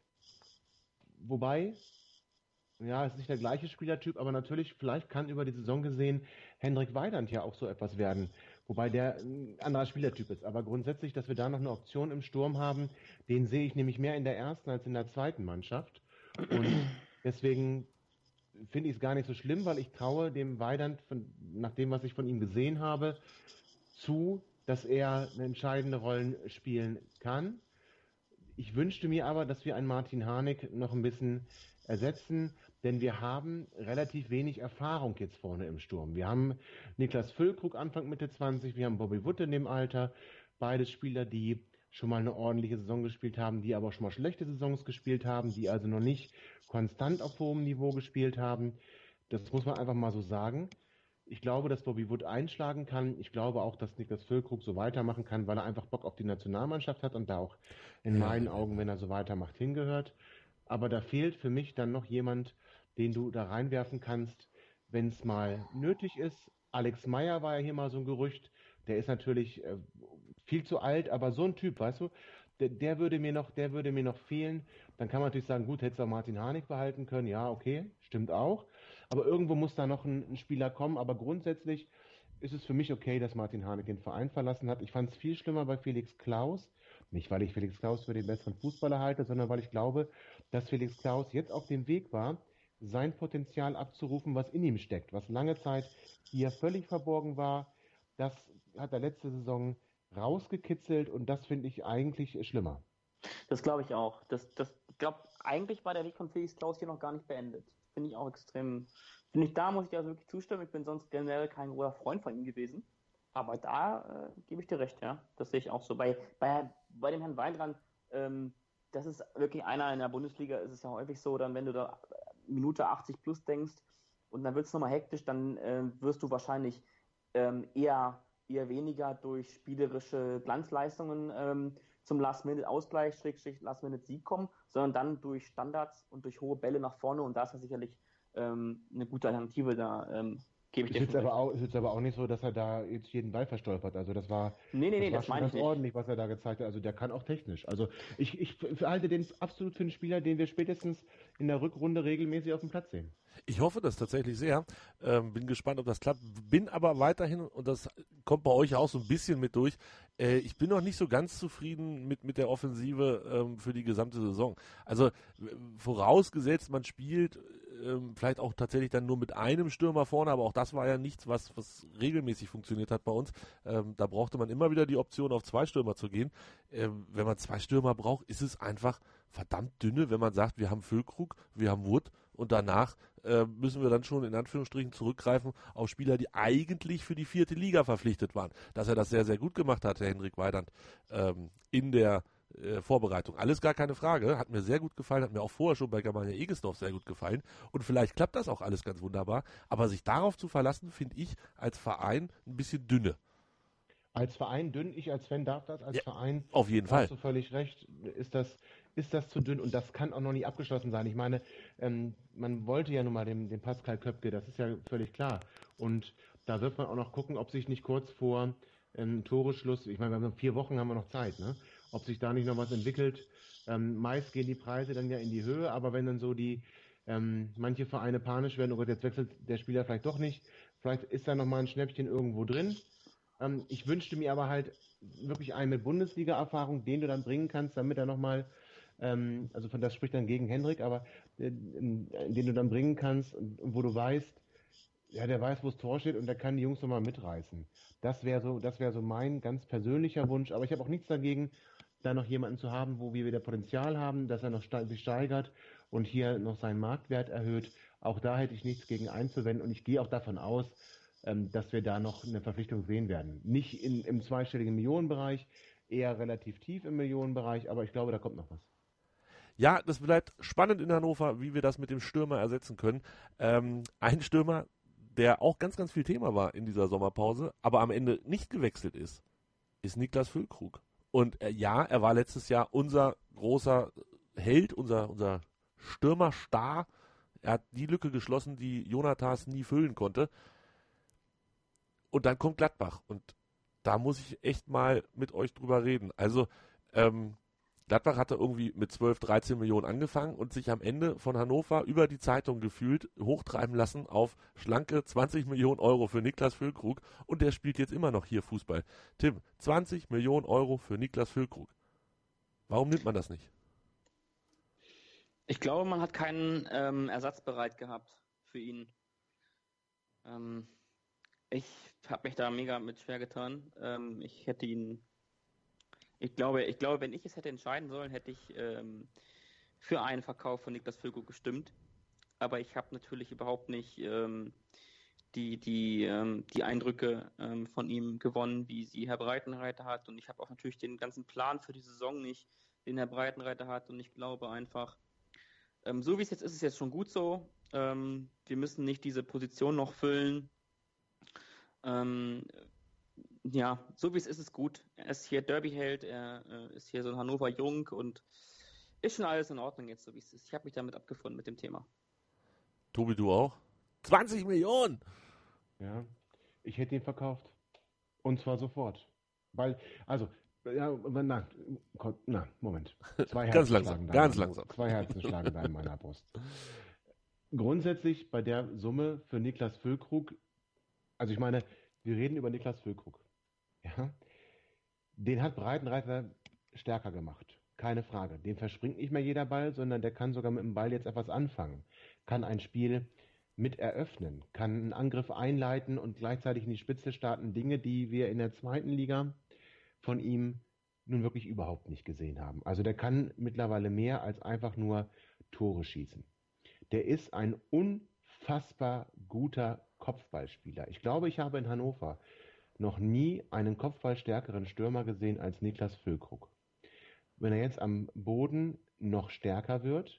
Wobei, ja, es ist nicht der gleiche Spielertyp, aber natürlich, vielleicht kann über die Saison gesehen Hendrik Weidand ja auch so etwas werden. Wobei der ein anderer Spielertyp ist. Aber grundsätzlich, dass wir da noch eine Option im Sturm haben, den sehe ich nämlich mehr in der ersten als in der zweiten Mannschaft. Und deswegen finde ich es gar nicht so schlimm, weil ich traue dem Weidand, nach dem, was ich von ihm gesehen habe, zu, dass er eine entscheidende Rolle spielen kann. Ich wünschte mir aber, dass wir einen Martin Harnik noch ein bisschen ersetzen, denn wir haben relativ wenig Erfahrung jetzt vorne im Sturm. Wir haben Niklas Füllkrug Anfang Mitte 20, wir haben Bobby Wood in dem Alter, beides Spieler, die schon mal eine ordentliche Saison gespielt haben, die aber auch schon mal schlechte Saisons gespielt haben, die also noch nicht konstant auf hohem Niveau gespielt haben. Das muss man einfach mal so sagen. Ich glaube, dass Bobby Wood einschlagen kann. Ich glaube auch, dass Niklas Füllkrug so weitermachen kann, weil er einfach Bock auf die Nationalmannschaft hat und da auch in meinen Augen, wenn er so weitermacht, hingehört. Aber da fehlt für mich dann noch jemand, den du da reinwerfen kannst, wenn es mal nötig ist. Alex Meyer war ja hier mal so ein Gerücht. Der ist natürlich viel zu alt, aber so ein Typ, weißt du, der würde mir noch fehlen. Dann kann man natürlich sagen, gut, hättest du auch Martin Harnik behalten können. Ja, okay, stimmt auch. Aber irgendwo muss da noch ein Spieler kommen. Aber grundsätzlich ist es für mich okay, dass Martin Harnik den Verein verlassen hat. Ich fand es viel schlimmer bei Felix Klaus. Nicht, weil ich Felix Klaus für den besseren Fußballer halte, sondern weil ich glaube, dass Felix Klaus jetzt auf dem Weg war, sein Potenzial abzurufen, was in ihm steckt, was lange Zeit hier völlig verborgen war. Das hat er letzte Saison rausgekitzelt und das finde ich eigentlich schlimmer. Das glaube ich auch. Ich glaube, eigentlich war der Weg von Felix Klaus hier noch gar nicht beendet. Finde ich auch extrem. Da muss ich dir also wirklich zustimmen. Ich bin sonst generell kein großer Freund von ihm gewesen. Aber da gebe ich dir recht, ja. Das sehe ich auch so. Bei dem Herrn Weinbrand, das ist wirklich einer in der Bundesliga, ist es ja häufig so, dann wenn du da Minute 80 plus denkst und dann wird es nochmal hektisch, dann wirst du wahrscheinlich eher weniger durch spielerische Glanzleistungen zum Last-Minute-Ausgleich, Last-Minute-Sieg kommen, sondern dann durch Standards und durch hohe Bälle nach vorne und da ist er sicherlich eine gute Alternative da. Gebe ich dir. Ist jetzt aber auch nicht so, dass er da jetzt jeden Ball verstolpert. Also das war das war schon ganz ordentlich, was er da gezeigt hat. Also der kann auch technisch. Also ich halte den absolut für einen Spieler, den wir spätestens in der Rückrunde regelmäßig auf dem Platz sehen. Ich hoffe das tatsächlich sehr. Bin gespannt, ob das klappt. Bin aber weiterhin, und das kommt bei euch auch so ein bisschen mit durch, ich bin noch nicht so ganz zufrieden mit der Offensive für die gesamte Saison. Also vorausgesetzt, man spielt vielleicht auch tatsächlich dann nur mit einem Stürmer vorne, aber auch das war ja nichts, was regelmäßig funktioniert hat bei uns. Da brauchte man immer wieder die Option, auf 2 Stürmer zu gehen. Wenn man 2 Stürmer braucht, ist es einfach verdammt dünne, wenn man sagt, wir haben Füllkrug, wir haben Wood Und danach müssen wir dann schon in Anführungsstrichen zurückgreifen auf Spieler, die eigentlich für die 4. Liga verpflichtet waren. Dass er das sehr, sehr gut gemacht hat, der Henrik Weidand, in der Vorbereitung. Alles gar keine Frage. Hat mir sehr gut gefallen, hat mir auch vorher schon bei Germania Egesdorf sehr gut gefallen. Und vielleicht klappt das auch alles ganz wunderbar. Aber sich darauf zu verlassen, finde ich als Verein ein bisschen dünne. Als Verein dünn, ich als Fan darf das, als Verein, auf jeden Fall. Hast du völlig recht, ist das zu dünn und das kann auch noch nicht abgeschlossen sein. Ich meine, man wollte ja nun mal den Pascal Köpke, das ist ja völlig klar. Und da wird man auch noch gucken, ob sich nicht kurz vor Toreschluss, ich meine, wir haben 4 Wochen, haben wir noch Zeit, ne? Ob sich da nicht noch was entwickelt. Meist gehen die Preise dann ja in die Höhe, aber wenn dann so manche Vereine panisch werden, oh Gott, jetzt wechselt der Spieler vielleicht doch nicht, vielleicht ist da nochmal ein Schnäppchen irgendwo drin. Ich wünschte mir aber halt wirklich einen mit Bundesliga-Erfahrung, den du dann bringen kannst, damit er nochmal, also von das spricht dann gegen Hendrik, aber den du dann bringen kannst und wo du weißt, ja, der weiß, wo das Tor steht und der kann die Jungs nochmal mitreißen. Das wäre so mein ganz persönlicher Wunsch, aber ich habe auch nichts dagegen, da noch jemanden zu haben, wo wir wieder Potenzial haben, dass er noch sich steigert und hier noch seinen Marktwert erhöht. Auch da hätte ich nichts gegen einzuwenden und ich gehe auch davon aus, dass wir da noch eine Verpflichtung sehen werden. Nicht im zweistelligen Millionenbereich, eher relativ tief im Millionenbereich, aber ich glaube, da kommt noch was. Ja, das bleibt spannend in Hannover, wie wir das mit dem Stürmer ersetzen können. Ein Stürmer, der auch ganz, ganz viel Thema war in dieser Sommerpause, aber am Ende nicht gewechselt ist Niklas Füllkrug. Und er war letztes Jahr unser großer Held, unser Stürmerstar. Er hat die Lücke geschlossen, die Jonathas nie füllen konnte. Und dann kommt Gladbach und da muss ich echt mal mit euch drüber reden. Also Gladbach hatte irgendwie mit 12, 13 Millionen angefangen und sich am Ende von Hannover über die Zeitung gefühlt hochtreiben lassen auf schlanke 20 Millionen Euro für Niklas Füllkrug und der spielt jetzt immer noch hier Fußball. Tim, 20 Millionen Euro für Niklas Füllkrug. Warum nimmt man das nicht? Ich glaube, man hat keinen Ersatz bereit gehabt für ihn. Ich habe mich da mega mit schwer getan. Ich hätte ihn, ich glaube, wenn ich es hätte entscheiden sollen, hätte ich für einen Verkauf von Niklas Füllkrug gestimmt. Aber ich habe natürlich überhaupt nicht die Eindrücke von ihm gewonnen, wie sie Herr Breitenreiter hat. Und ich habe auch natürlich den ganzen Plan für die Saison nicht, den Herr Breitenreiter hat. Und ich glaube einfach, so wie es jetzt ist, ist es jetzt schon gut so. Wir müssen nicht diese Position noch füllen. Ja, so wie es ist gut. Er ist hier Derby-Held, er ist hier so ein Hannover Jung und ist schon alles in Ordnung jetzt, so wie es ist. Ich habe mich damit abgefunden mit dem Thema. Tobi, du auch? 20 Millionen! Ja, ich hätte ihn verkauft. Und zwar sofort. Weil, also, ja, Moment. Ganz langsam. 2 Herzen schlagen da in meiner Brust. Grundsätzlich bei der Summe für Niklas Füllkrug, also ich meine, wir reden über Niklas Füllkrug. Ja? Den hat Breitenreiter stärker gemacht. Keine Frage. Dem verspringt nicht mehr jeder Ball, sondern der kann sogar mit dem Ball jetzt etwas anfangen. Kann ein Spiel mit eröffnen, kann einen Angriff einleiten und gleichzeitig in die Spitze starten. Dinge, die wir in der 2. Liga von ihm nun wirklich überhaupt nicht gesehen haben. Also der kann mittlerweile mehr als einfach nur Tore schießen. Der ist ein unfassbar guter Kopfballspieler. Ich glaube, ich habe in Hannover noch nie einen kopfballstärkeren Stürmer gesehen als Niklas Füllkrug. Wenn er jetzt am Boden noch stärker wird,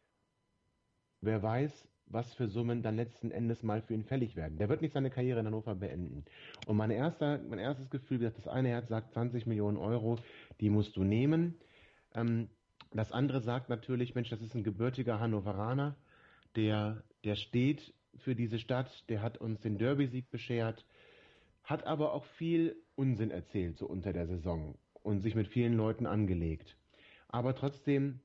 wer weiß, was für Summen dann letzten Endes mal für ihn fällig werden. Der wird nicht seine Karriere in Hannover beenden. Und mein erstes Gefühl, das eine Herz sagt 20 Millionen Euro, die musst du nehmen. Das andere sagt natürlich, Mensch, das ist ein gebürtiger Hannoveraner, der steht für diese Stadt, der hat uns den Derby-Sieg beschert, hat aber auch viel Unsinn erzählt, so unter der Saison und sich mit vielen Leuten angelegt. Aber trotzdem,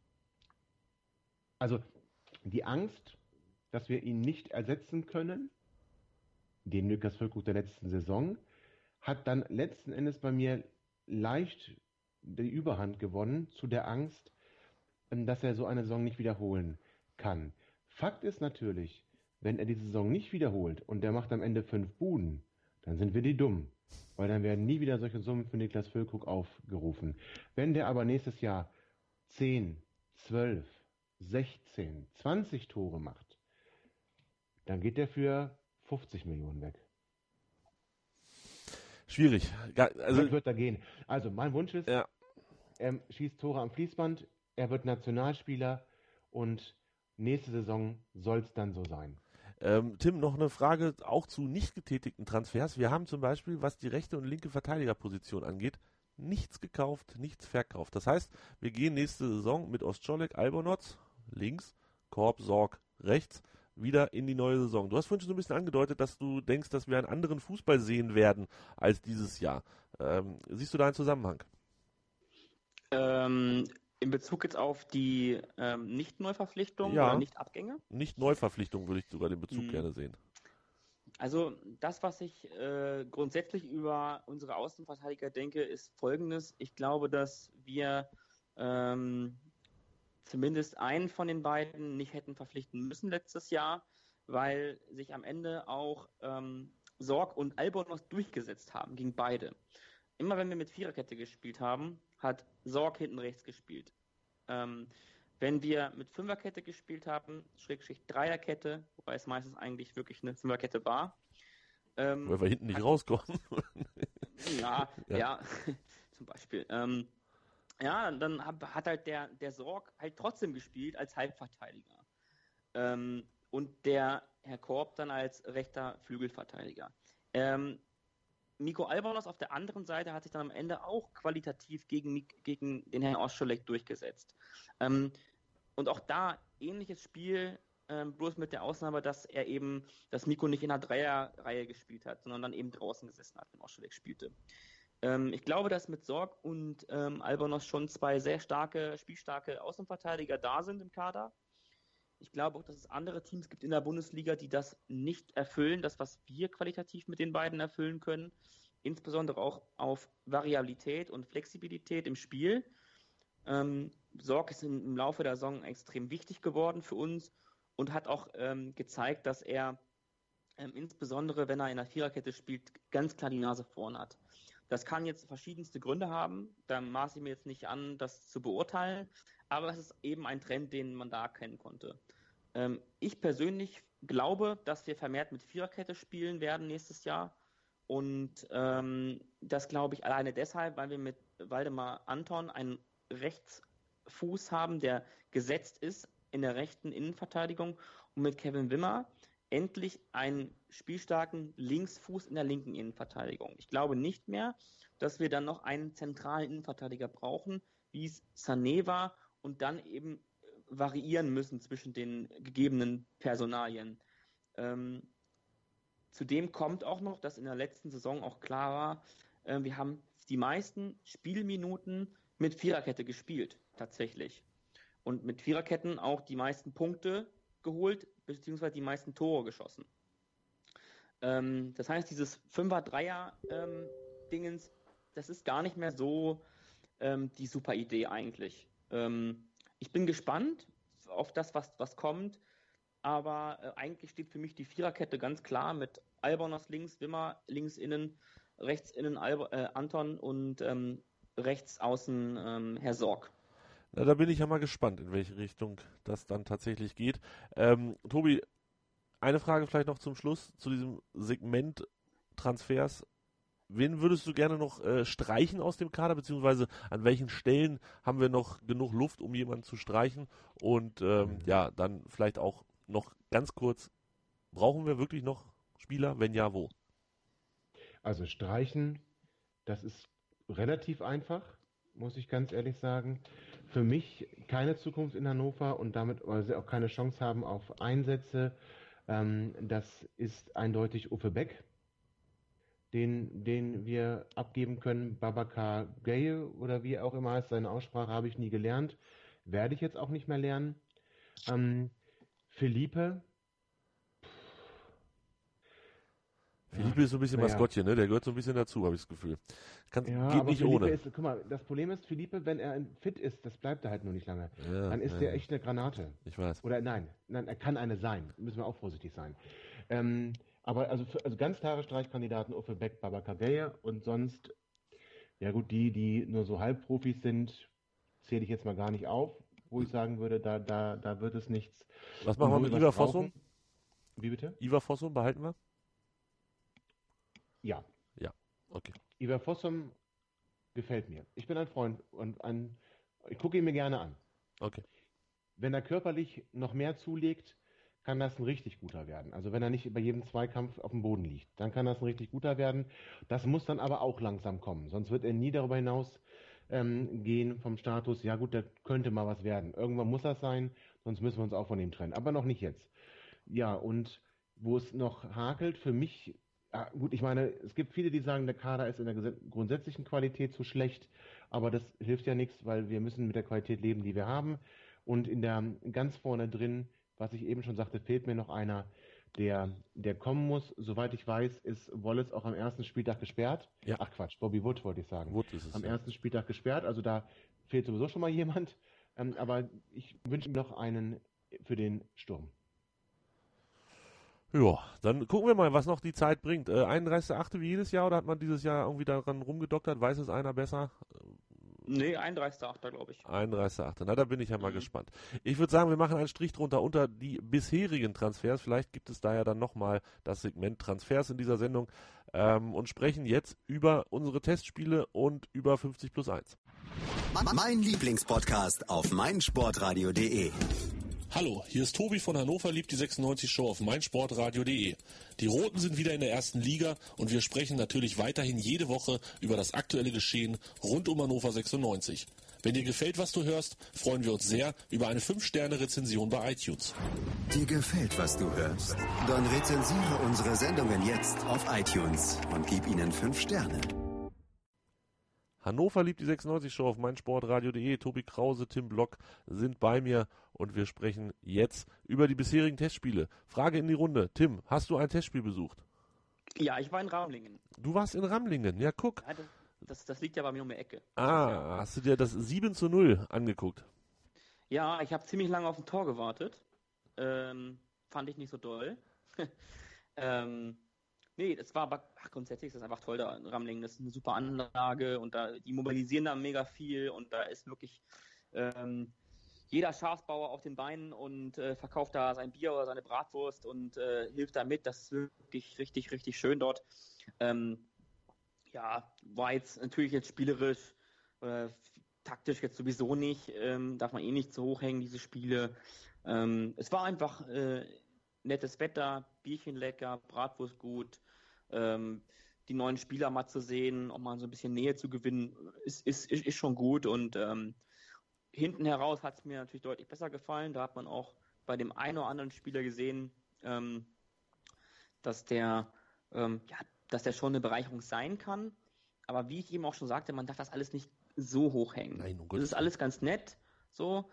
also die Angst, dass wir ihn nicht ersetzen können, den Niklas Füllkrug der letzten Saison, hat dann letzten Endes bei mir leicht die Überhand gewonnen zu der Angst, dass er so eine Saison nicht wiederholen kann. Fakt ist natürlich, wenn er die Saison nicht wiederholt und der macht am Ende 5 Buden, dann sind wir die dumm. Weil dann werden nie wieder solche Summen für Niklas Füllkrug aufgerufen. Wenn der aber nächstes Jahr 10, 12, 16, 20 Tore macht, dann geht der für 50 Millionen weg. Schwierig. Also wird da gehen. Also mein Wunsch ist, ja. Er schießt Tore am Fließband, er wird Nationalspieler und nächste Saison soll es dann so sein. Tim, noch eine Frage auch zu nicht getätigten Transfers. Wir haben zum Beispiel, was die rechte und linke Verteidigerposition angeht, nichts gekauft, nichts verkauft. Das heißt, wir gehen nächste Saison mit Ostscholek, Albonotz links, Korb, Sorg rechts, wieder in die neue Saison. Du hast vorhin schon so ein bisschen angedeutet, dass du denkst, dass wir einen anderen Fußball sehen werden als dieses Jahr. Siehst du da einen Zusammenhang? In Bezug jetzt auf die Nicht-Neuverpflichtung Ja, oder Nicht-Abgänge? Nicht-Neuverpflichtung würde ich sogar den Bezug gerne sehen. Also das, was ich grundsätzlich über unsere Außenverteidiger denke, ist Folgendes. Ich glaube, dass wir zumindest einen von den beiden nicht hätten verpflichten müssen letztes Jahr, weil sich am Ende auch Sorg und Albonotz durchgesetzt haben gegen beide. Immer wenn wir mit Viererkette gespielt haben, hat Sorg hinten rechts gespielt. Wenn wir mit Fünferkette gespielt haben, Schrägstrich Dreierkette, wobei es meistens eigentlich wirklich eine Fünferkette war. Weil wir hinten nicht rauskommen. ja, zum Beispiel. Ja, dann hat halt der Sorg halt trotzdem gespielt als Halbverteidiger. Und der Herr Korb dann als rechter Flügelverteidiger. Miko Albonotz auf der anderen Seite hat sich dann am Ende auch qualitativ gegen den Herrn Ostscholek durchgesetzt. Und auch da ähnliches Spiel, bloß mit der Ausnahme, dass Miko nicht in einer Dreierreihe gespielt hat, sondern dann eben draußen gesessen hat, wenn Ostscholek spielte. Ich glaube, dass mit Sorg und Albonotz schon zwei sehr spielstarke Außenverteidiger da sind im Kader. Ich glaube auch, dass es andere Teams gibt in der Bundesliga, die das nicht erfüllen, das, was wir qualitativ mit den beiden erfüllen können. Insbesondere auch auf Variabilität und Flexibilität im Spiel. Sorg ist im Laufe der Saison extrem wichtig geworden für uns und hat auch gezeigt, dass er insbesondere, wenn er in der Viererkette spielt, ganz klar die Nase vorn hat. Das kann jetzt verschiedenste Gründe haben, da maße ich mir jetzt nicht an, das zu beurteilen, aber es ist eben ein Trend, den man da erkennen konnte. Ich persönlich glaube, dass wir vermehrt mit Viererkette spielen werden nächstes Jahr und das glaube ich alleine deshalb, weil wir mit Waldemar Anton einen Rechtsfuß haben, der gesetzt ist in der rechten Innenverteidigung und mit Kevin Wimmer endlich einen spielstarken Linksfuß in der linken Innenverteidigung. Ich glaube nicht mehr, dass wir dann noch einen zentralen Innenverteidiger brauchen, wie es Sané war und dann eben variieren müssen zwischen den gegebenen Personalien. Zudem kommt auch noch, dass in der letzten Saison auch klar war, wir haben die meisten Spielminuten mit Viererkette gespielt, tatsächlich. Und mit Viererketten auch die meisten Punkte geholt, beziehungsweise die meisten Tore geschossen. Das heißt, dieses 5er-3er-Dingens, das ist gar nicht mehr so die super Idee eigentlich. Ich bin gespannt auf das, was kommt, aber eigentlich steht für mich die Viererkette ganz klar mit Albonotz links, Wimmer links innen, rechts innen Anton und rechts außen Herr Sorg. Na, da bin ich ja mal gespannt, in welche Richtung das dann tatsächlich geht. Tobi, eine Frage vielleicht noch zum Schluss zu diesem Segment Transfers. Wen würdest du gerne noch streichen aus dem Kader, beziehungsweise an welchen Stellen haben wir noch genug Luft, um jemanden zu streichen? Und dann vielleicht auch noch ganz kurz, brauchen wir wirklich noch Spieler? Wenn ja, wo? Also streichen, das ist relativ einfach, muss ich ganz ehrlich sagen. Für mich keine Zukunft in Hannover und damit, weil sie auch keine Chance haben auf Einsätze. Das ist eindeutig Uffe Beck, den wir abgeben können. Babacar Gaye oder wie auch immer heißt, seine Aussprache habe ich nie gelernt. Werde ich jetzt auch nicht mehr lernen. Felipe ist so ein bisschen Maskottchen, ne? Der gehört so ein bisschen dazu, habe ich das Gefühl. Geht nicht Felipe ohne. Guck mal, das Problem ist, Felipe, wenn er fit ist, das bleibt er halt nur nicht lange. Ja, dann ist der echt eine Granate. Ich weiß. Oder nein, er kann eine sein. Müssen wir auch vorsichtig sein. Aber also ganz klare Streichkandidaten, Uffe Beck, Babacar Gaye und sonst, ja gut, die nur so Halbprofis sind, zähle ich jetzt mal gar nicht auf, wo ich sagen würde, da wird es nichts. Was machen wir mit Ivar Fossum? Wie bitte? Ivar Fossum behalten wir? Ja. Ja, okay. Ivar Fossum gefällt mir. Ich bin ein Freund und ich gucke ihn mir gerne an. Okay. Wenn er körperlich noch mehr zulegt, kann das ein richtig guter werden. Also wenn er nicht bei jedem Zweikampf auf dem Boden liegt, dann kann das ein richtig guter werden. Das muss dann aber auch langsam kommen. Sonst wird er nie darüber hinaus gehen vom Status, ja gut, da könnte mal was werden. Irgendwann muss das sein, sonst müssen wir uns auch von ihm trennen. Aber noch nicht jetzt. Ja, und wo es noch hakelt, für mich, gut, ich meine, es gibt viele, die sagen, der Kader ist in der grundsätzlichen Qualität zu schlecht, aber das hilft ja nichts, weil wir müssen mit der Qualität leben, die wir haben. Und in der ganz vorne drin, was ich eben schon sagte, fehlt mir noch einer, der kommen muss. Soweit ich weiß, ist Wallace auch am ersten Spieltag gesperrt. Ja. Ach Quatsch, Bobby Wood wollte ich sagen. Wood ist es, am ja. ersten Spieltag gesperrt, also da fehlt sowieso schon mal jemand. Aber ich wünsche mir noch einen für den Sturm. Ja, dann gucken wir mal, was noch die Zeit bringt. 31.8. wie jedes Jahr, oder hat man dieses Jahr irgendwie daran rumgedoktert? Weiß es einer besser? Nee, 31.8. glaube ich. 31.8. Na, da bin ich ja mal gespannt. Ich würde sagen, wir machen einen Strich drunter unter die bisherigen Transfers. Vielleicht gibt es da ja dann nochmal das Segment Transfers in dieser Sendung und sprechen jetzt über unsere Testspiele und über 50+1. Mein Lieblingspodcast auf meinsportradio.de. Hallo, hier ist Tobi von Hannover liebt die 96 Show auf meinsportradio.de. Die Roten sind wieder in der ersten Liga und wir sprechen natürlich weiterhin jede Woche über das aktuelle Geschehen rund um Hannover 96. Wenn dir gefällt, was du hörst, freuen wir uns sehr über eine 5-Sterne-Rezension bei iTunes. Dir gefällt, was du hörst? Dann rezensiere unsere Sendungen jetzt auf iTunes und gib ihnen 5 Sterne. Hannover liebt die 96 Show auf meinsportradio.de. Tobi Krause, Tim Block sind bei mir und wir sprechen jetzt über die bisherigen Testspiele. Frage in die Runde. Tim, hast du ein Testspiel besucht? Ja, ich war in Ramlingen. Du warst in Ramlingen, ja guck. Ja, das liegt ja bei mir um die Ecke. Hast du dir das 7:0 angeguckt? Ja, ich habe ziemlich lange auf ein Tor gewartet. Fand ich nicht so doll. Nee, das war aber, grundsätzlich ist das einfach toll da in Ramlingen. Das ist eine super Anlage und die mobilisieren da mega viel und da ist wirklich jeder Schafsbauer auf den Beinen und verkauft da sein Bier oder seine Bratwurst und hilft da mit. Das ist wirklich richtig, richtig schön dort. Ja, war jetzt natürlich jetzt spielerisch, taktisch jetzt sowieso nicht, darf man eh nicht zu hoch hängen, diese Spiele. Es war einfach nettes Wetter, Bierchen lecker, Bratwurst gut, die neuen Spieler mal zu sehen, auch mal so ein bisschen Nähe zu gewinnen, ist schon gut und hinten heraus hat es mir natürlich deutlich besser gefallen. Da hat man auch bei dem einen oder anderen Spieler gesehen, dass der schon eine Bereicherung sein kann. Aber wie ich eben auch schon sagte, man darf das alles nicht so hoch hängen. Nein, das ist alles ganz nett, so.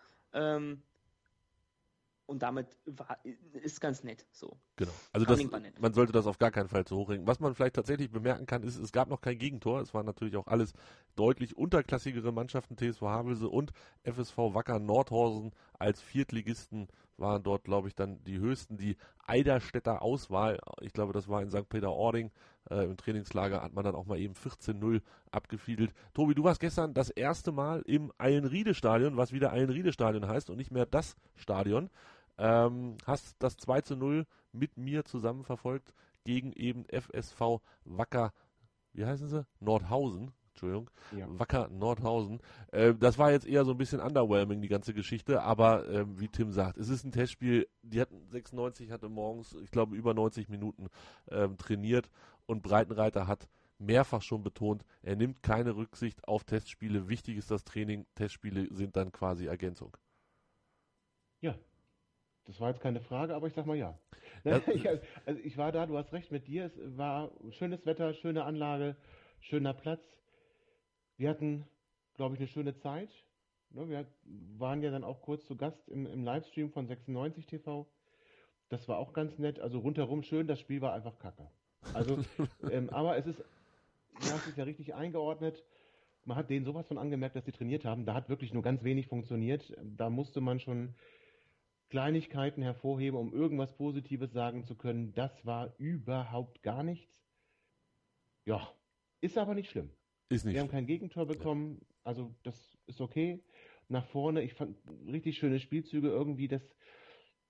Und damit ist ganz nett so. Genau. Also man sollte das auf gar keinen Fall zu hoch hängen. Was man vielleicht tatsächlich bemerken kann, ist, es gab noch kein Gegentor. Es waren natürlich auch alles deutlich unterklassigere Mannschaften. TSV Havelse und FSV Wacker Nordhausen als Viertligisten waren dort, glaube ich, dann die höchsten. Die Eiderstädter Auswahl, ich glaube, das war in St. Peter-Ording, im Trainingslager hat man dann auch mal eben 14:0 abgefiedelt. Tobi, du warst gestern das erste Mal im Eilenriede-Stadion, was wieder Eilenriede-Stadion heißt und nicht mehr das Stadion. Hast das 2:0 mit mir zusammen verfolgt gegen eben FSV Wacker, wie heißen sie? Nordhausen. Entschuldigung, ja. Wacker Nordhausen. Das war jetzt eher so ein bisschen underwhelming, die ganze Geschichte, aber wie Tim sagt, es ist ein Testspiel, die hatten 96, hatte morgens, ich glaube, über 90 Minuten trainiert und Breitenreiter hat mehrfach schon betont, er nimmt keine Rücksicht auf Testspiele, wichtig ist das Training, Testspiele sind dann quasi Ergänzung. Ja, das war jetzt keine Frage, aber ich sag mal ja. Ich war da, du hast recht mit dir, es war schönes Wetter, schöne Anlage, schöner Platz. Wir hatten, glaube ich, eine schöne Zeit. Wir waren ja dann auch kurz zu Gast im Livestream von 96 TV. Das war auch ganz nett. Also rundherum schön, das Spiel war einfach kacke. Also, aber du hast es ja richtig eingeordnet. Man hat denen sowas von angemerkt, dass sie trainiert haben. Da hat wirklich nur ganz wenig funktioniert. Da musste man schon Kleinigkeiten hervorheben, um irgendwas Positives sagen zu können. Das war überhaupt gar nichts. Ja, ist aber nicht schlimm. Wir haben kein Gegentor bekommen, also das ist okay. Nach vorne, ich fand richtig schöne Spielzüge irgendwie,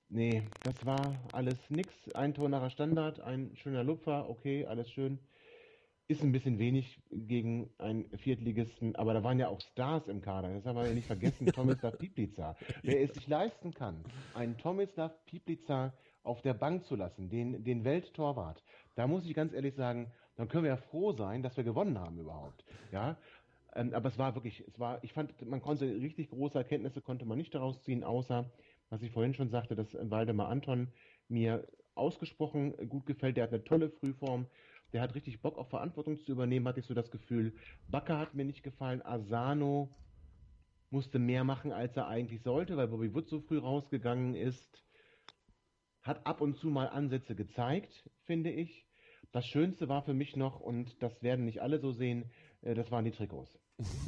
Nee, das war alles nix. Ein Tor nach Standard, ein schöner Lupfer, okay, alles schön. Ist ein bisschen wenig gegen einen Viertligisten, aber da waren ja auch Stars im Kader. Das haben wir ja nicht vergessen. Tomislav Piplica. Wer es sich leisten kann, einen Tomislav Piplica auf der Bank zu lassen, den Welttorwart, da muss ich ganz ehrlich sagen, dann können wir ja froh sein, dass wir gewonnen haben überhaupt. Ja, aber ich fand, man konnte richtig große Erkenntnisse konnte man nicht daraus ziehen, außer, was ich vorhin schon sagte, dass Waldemar Anton mir ausgesprochen gut gefällt. Der hat eine tolle Frühform. Der hat richtig Bock auf Verantwortung zu übernehmen, hatte ich so das Gefühl. Bakker hat mir nicht gefallen. Asano musste mehr machen, als er eigentlich sollte, weil Bobby Wood so früh rausgegangen ist. Hat ab und zu mal Ansätze gezeigt, finde ich. Das Schönste war für mich noch, und das werden nicht alle so sehen, das waren die Trikots.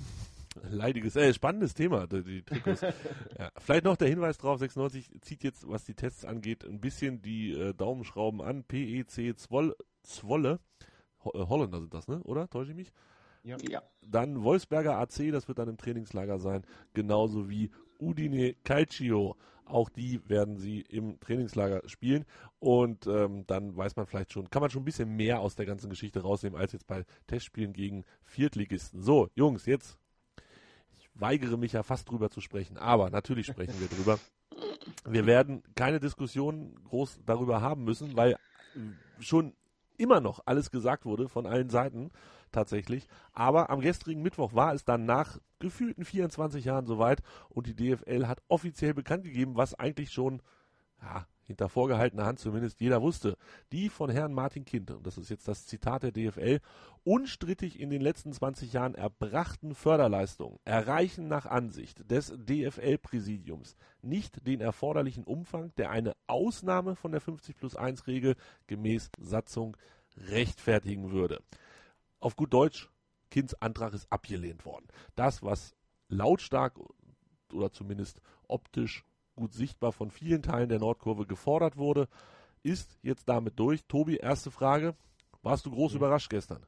Spannendes Thema, die Trikots. Ja, vielleicht noch der Hinweis drauf, 96 zieht jetzt, was die Tests angeht, ein bisschen die Daumenschrauben an. PEC Zwolle, Holländer sind das, ne? Oder? Täusche ich mich? Ja. Dann Wolfsberger AC, das wird dann im Trainingslager sein, genauso wie Udine Calcio. Auch die werden sie im Trainingslager spielen und dann weiß man vielleicht schon, kann man schon ein bisschen mehr aus der ganzen Geschichte rausnehmen, als jetzt bei Testspielen gegen Viertligisten. So, Jungs, jetzt, ich weigere mich ja fast drüber zu sprechen, aber natürlich sprechen wir drüber. Wir werden keine Diskussion groß darüber haben müssen, weil schon immer noch alles gesagt wurde von allen Seiten tatsächlich. Aber am gestrigen Mittwoch war es dann nach gefühlten 24 Jahren soweit und die DFL hat offiziell bekannt gegeben, was eigentlich schon hinter vorgehaltener Hand zumindest jeder wusste. Die von Herrn Martin Kind, und das ist jetzt das Zitat der DFL, unstrittig in den letzten 20 Jahren erbrachten Förderleistungen erreichen nach Ansicht des DFL-Präsidiums nicht den erforderlichen Umfang, der eine Ausnahme von der 50+1-Regel gemäß Satzung rechtfertigen würde. Auf gut Deutsch, Kinds Antrag ist abgelehnt worden. Das, was lautstark oder zumindest optisch gut sichtbar von vielen Teilen der Nordkurve gefordert wurde, ist jetzt damit durch. Tobi, erste Frage. Warst du groß überrascht gestern?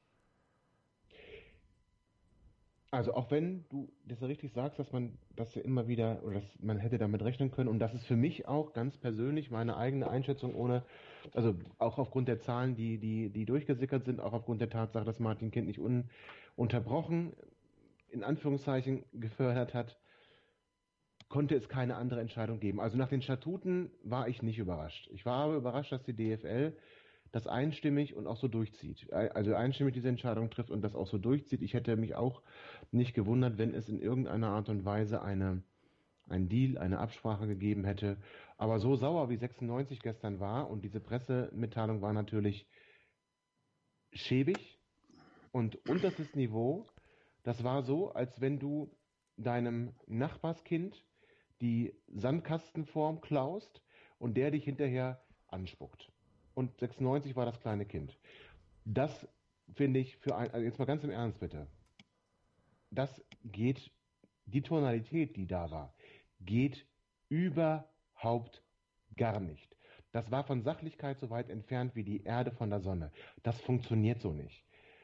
Also auch wenn du das ja richtig sagst, dass man das ja immer wieder, oder dass man hätte damit rechnen können, und das ist für mich auch ganz persönlich meine eigene Einschätzung, also auch aufgrund der Zahlen, die durchgesickert sind, auch aufgrund der Tatsache, dass Martin Kind nicht ununterbrochen in Anführungszeichen gefördert hat, konnte es keine andere Entscheidung geben. Also nach den Statuten war ich nicht überrascht. Ich war aber überrascht, dass die DFL das einstimmig und auch so durchzieht. Also einstimmig diese Entscheidung trifft und das auch so durchzieht. Ich hätte mich auch nicht gewundert, wenn es in irgendeiner Art und Weise einen Deal, eine Absprache gegeben hätte. Aber so sauer wie 96 gestern war, und diese Pressemitteilung war natürlich schäbig und unterstes Niveau, das war so, als wenn du deinem Nachbarskind die Sandkastenform klaust und der dich hinterher anspuckt. Und 96 war das kleine Kind. Das finde ich also jetzt mal ganz im Ernst bitte, die Tonalität, die da war, geht überhaupt gar nicht. Das war von Sachlichkeit so weit entfernt wie die Erde von der Sonne. Das funktioniert so nicht.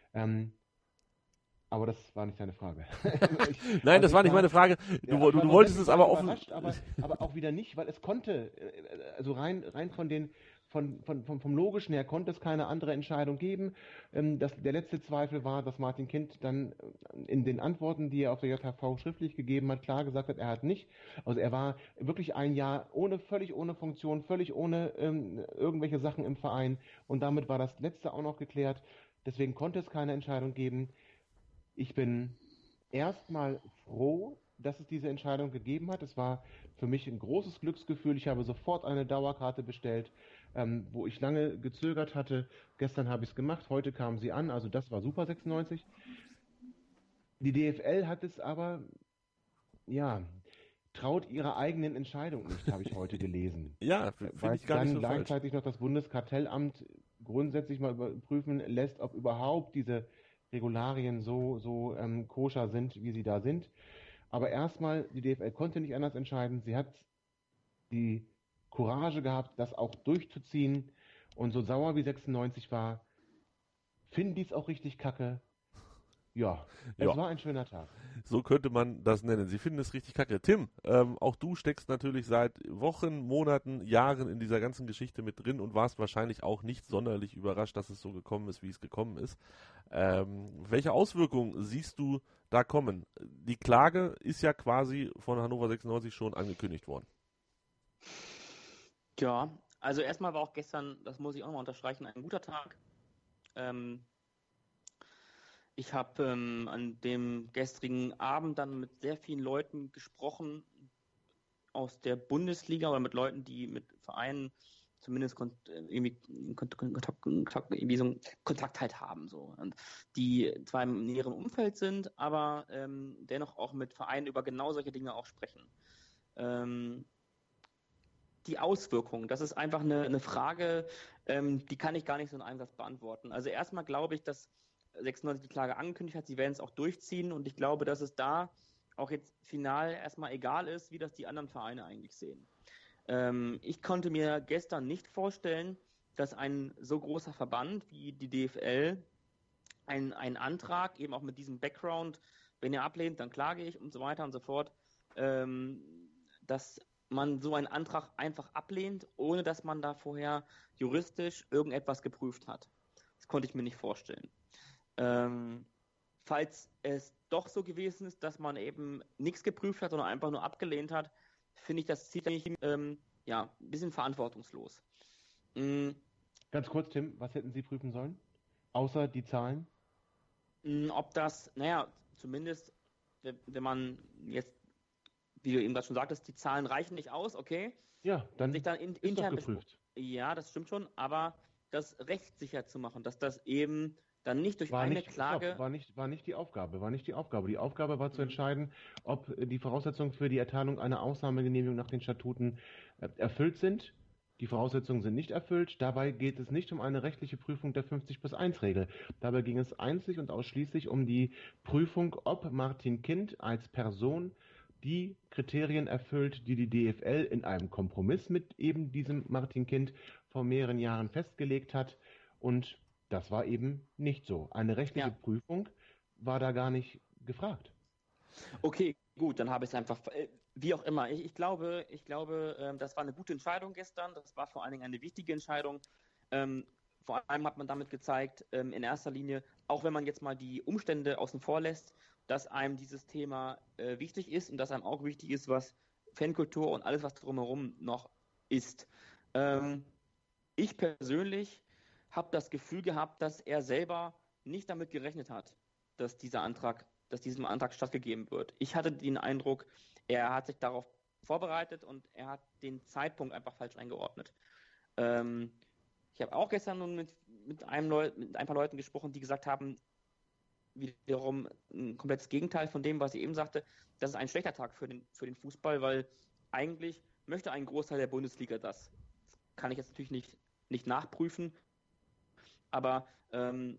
Aber das war nicht deine Frage. Nein, das war nicht meine Frage. Du wolltest es aber offen. Aber auch wieder nicht, weil es konnte, also rein vom Logischen her konnte es keine andere Entscheidung geben. Der letzte Zweifel war, dass Martin Kind dann in den Antworten, die er auf der JHV schriftlich gegeben hat, klar gesagt hat, er hat nicht. Also er war wirklich ein Jahr völlig ohne Funktion, völlig ohne irgendwelche Sachen im Verein, und damit war das letzte auch noch geklärt. Deswegen konnte es keine Entscheidung geben. Ich bin erstmal froh, dass es diese Entscheidung gegeben hat. Es war für mich ein großes Glücksgefühl. Ich habe sofort eine Dauerkarte bestellt, wo ich lange gezögert hatte. Gestern habe ich es gemacht, heute kam sie an, also das war super, 96. Die DFL hat es aber, traut ihrer eigenen Entscheidung nicht, habe ich heute gelesen. Ja, weil ich gar nicht so gleichzeitig noch das Bundeskartellamt grundsätzlich mal überprüfen lässt, ob überhaupt diese Regularien so koscher sind, wie sie da sind. Aber erstmal, die DFL konnte nicht anders entscheiden. Sie hat die Courage gehabt, das auch durchzuziehen. Und so sauer wie 96 war, finden die es auch richtig kacke. Ja, es war ein schöner Tag. So könnte man das nennen. Sie finden es richtig kacke. Tim, auch du steckst natürlich seit Wochen, Monaten, Jahren in dieser ganzen Geschichte mit drin und warst wahrscheinlich auch nicht sonderlich überrascht, dass es so gekommen ist, wie es gekommen ist. Welche Auswirkungen siehst du da kommen? Die Klage ist ja quasi von Hannover 96 schon angekündigt worden. Ja, also erstmal war auch gestern, das muss ich auch mal unterstreichen, ein guter Tag. Ich habe an dem gestrigen Abend dann mit sehr vielen Leuten gesprochen aus der Bundesliga oder mit Leuten, die mit Vereinen zumindest irgendwie so einen Kontakt halt haben. So. Und die zwar im näheren Umfeld sind, aber dennoch auch mit Vereinen über genau solche Dinge auch sprechen. Die Auswirkungen, das ist einfach eine Frage, die kann ich gar nicht so in einem Satz beantworten. Also erstmal glaube ich, dass 96 die Klage angekündigt hat, sie werden es auch durchziehen und ich glaube, dass es da auch jetzt final erstmal egal ist, wie das die anderen Vereine eigentlich sehen. Ich konnte mir gestern nicht vorstellen, dass ein so großer Verband wie die DFL einen Antrag, eben auch mit diesem Background, wenn ihr ablehnt, dann klage ich und so weiter und so fort, dass man so einen Antrag einfach ablehnt, ohne dass man da vorher juristisch irgendetwas geprüft hat. Das konnte ich mir nicht vorstellen. Falls es doch so gewesen ist, dass man eben nichts geprüft hat, sondern einfach nur abgelehnt hat, finde ich das ziemlich ein bisschen verantwortungslos. Ganz kurz, Tim, was hätten Sie prüfen sollen? Außer die Zahlen? Ob das, zumindest, wenn man jetzt, wie du eben gerade schon sagtest, die Zahlen reichen nicht aus, okay. Ja, dann sich dann ist intern doch geprüft. Ja, das stimmt schon, aber das rechtssicher zu machen, dass das eben dann nicht durch eine Klage... War nicht die Aufgabe. Die Aufgabe war zu entscheiden, ob die Voraussetzungen für die Erteilung einer Ausnahmegenehmigung nach den Statuten erfüllt sind. Die Voraussetzungen sind nicht erfüllt. Dabei geht es nicht um eine rechtliche Prüfung der 50+1-Regel. Dabei ging es einzig und ausschließlich um die Prüfung, ob Martin Kind als Person die Kriterien erfüllt, die die DFL in einem Kompromiss mit eben diesem Martin Kind vor mehreren Jahren festgelegt hat. Und das war eben nicht so. Eine rechtliche Prüfung war da gar nicht gefragt. Okay, gut, dann habe ich es einfach, wie auch immer. Ich glaube, das war eine gute Entscheidung gestern. Das war vor allen Dingen eine wichtige Entscheidung. Vor allem hat man damit gezeigt, in erster Linie, auch wenn man jetzt mal die Umstände außen vor lässt, dass einem dieses Thema wichtig ist und dass einem auch wichtig ist, was Fankultur und alles, was drumherum noch ist. Ich persönlich habe das Gefühl gehabt, dass er selber nicht damit gerechnet hat, dass diesem Antrag stattgegeben wird. Ich hatte den Eindruck, er hat sich darauf vorbereitet und er hat den Zeitpunkt einfach falsch eingeordnet. Ich habe auch gestern nun mit ein paar Leuten gesprochen, die gesagt haben, wiederum ein komplettes Gegenteil von dem, was ich eben sagte, das ist ein schlechter Tag für den Fußball, weil eigentlich möchte ein Großteil der Bundesliga das. Das kann ich jetzt natürlich nicht nachprüfen, aber nun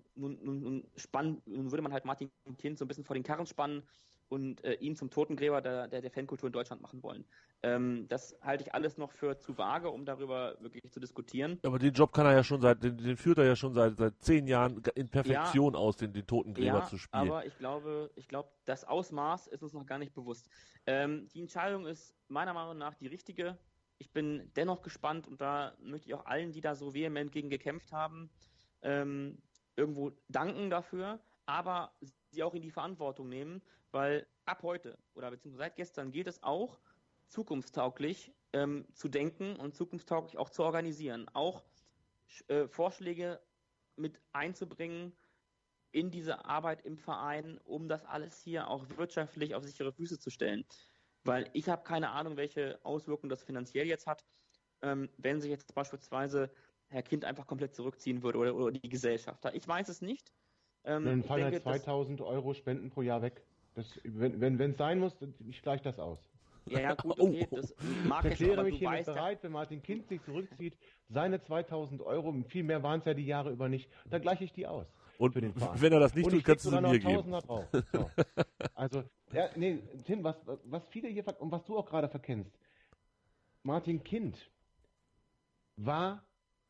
würde man halt Martin Kind so ein bisschen vor den Karren spannen und ihn zum Totengräber der Fankultur in Deutschland machen wollen. Das halte ich alles noch für zu vage, um darüber wirklich zu diskutieren. Aber den Job kann er ja schon den führt er ja schon seit 10 Jahren in Perfektion aus, den Totengräber zu spielen. Aber ich glaube, das Ausmaß ist uns noch gar nicht bewusst. Die Entscheidung ist meiner Meinung nach die richtige. Ich bin dennoch gespannt und da möchte ich auch allen, die da so vehement gegen gekämpft haben, irgendwo danken dafür, aber sie auch in die Verantwortung nehmen, weil ab heute oder beziehungsweise seit gestern gilt es auch, zukunftstauglich zu denken und zukunftstauglich auch zu organisieren. Auch Vorschläge mit einzubringen in diese Arbeit im Verein, um das alles hier auch wirtschaftlich auf sichere Füße zu stellen. Weil ich habe keine Ahnung, welche Auswirkungen das finanziell jetzt hat, wenn sich jetzt beispielsweise Herr Kind einfach komplett zurückziehen würde oder die Gesellschafter. Ich weiß es nicht. Dann fallen halt 2.000 Euro Spenden pro Jahr weg. Wenn es sein muss, ich gleiche das aus. Ja, gut, okay. Das mag ich erkläre aber mich hiermit bereit, wenn Martin Kind sich zurückzieht, seine 2.000 Euro, viel mehr waren es ja die Jahre über nicht, dann gleiche ich die aus. Und für den Verein. Wenn er das nicht tut, kannst du sie mir geben. Drauf. So. Also, Tim, was viele hier und was du auch gerade verkennst, Martin Kind war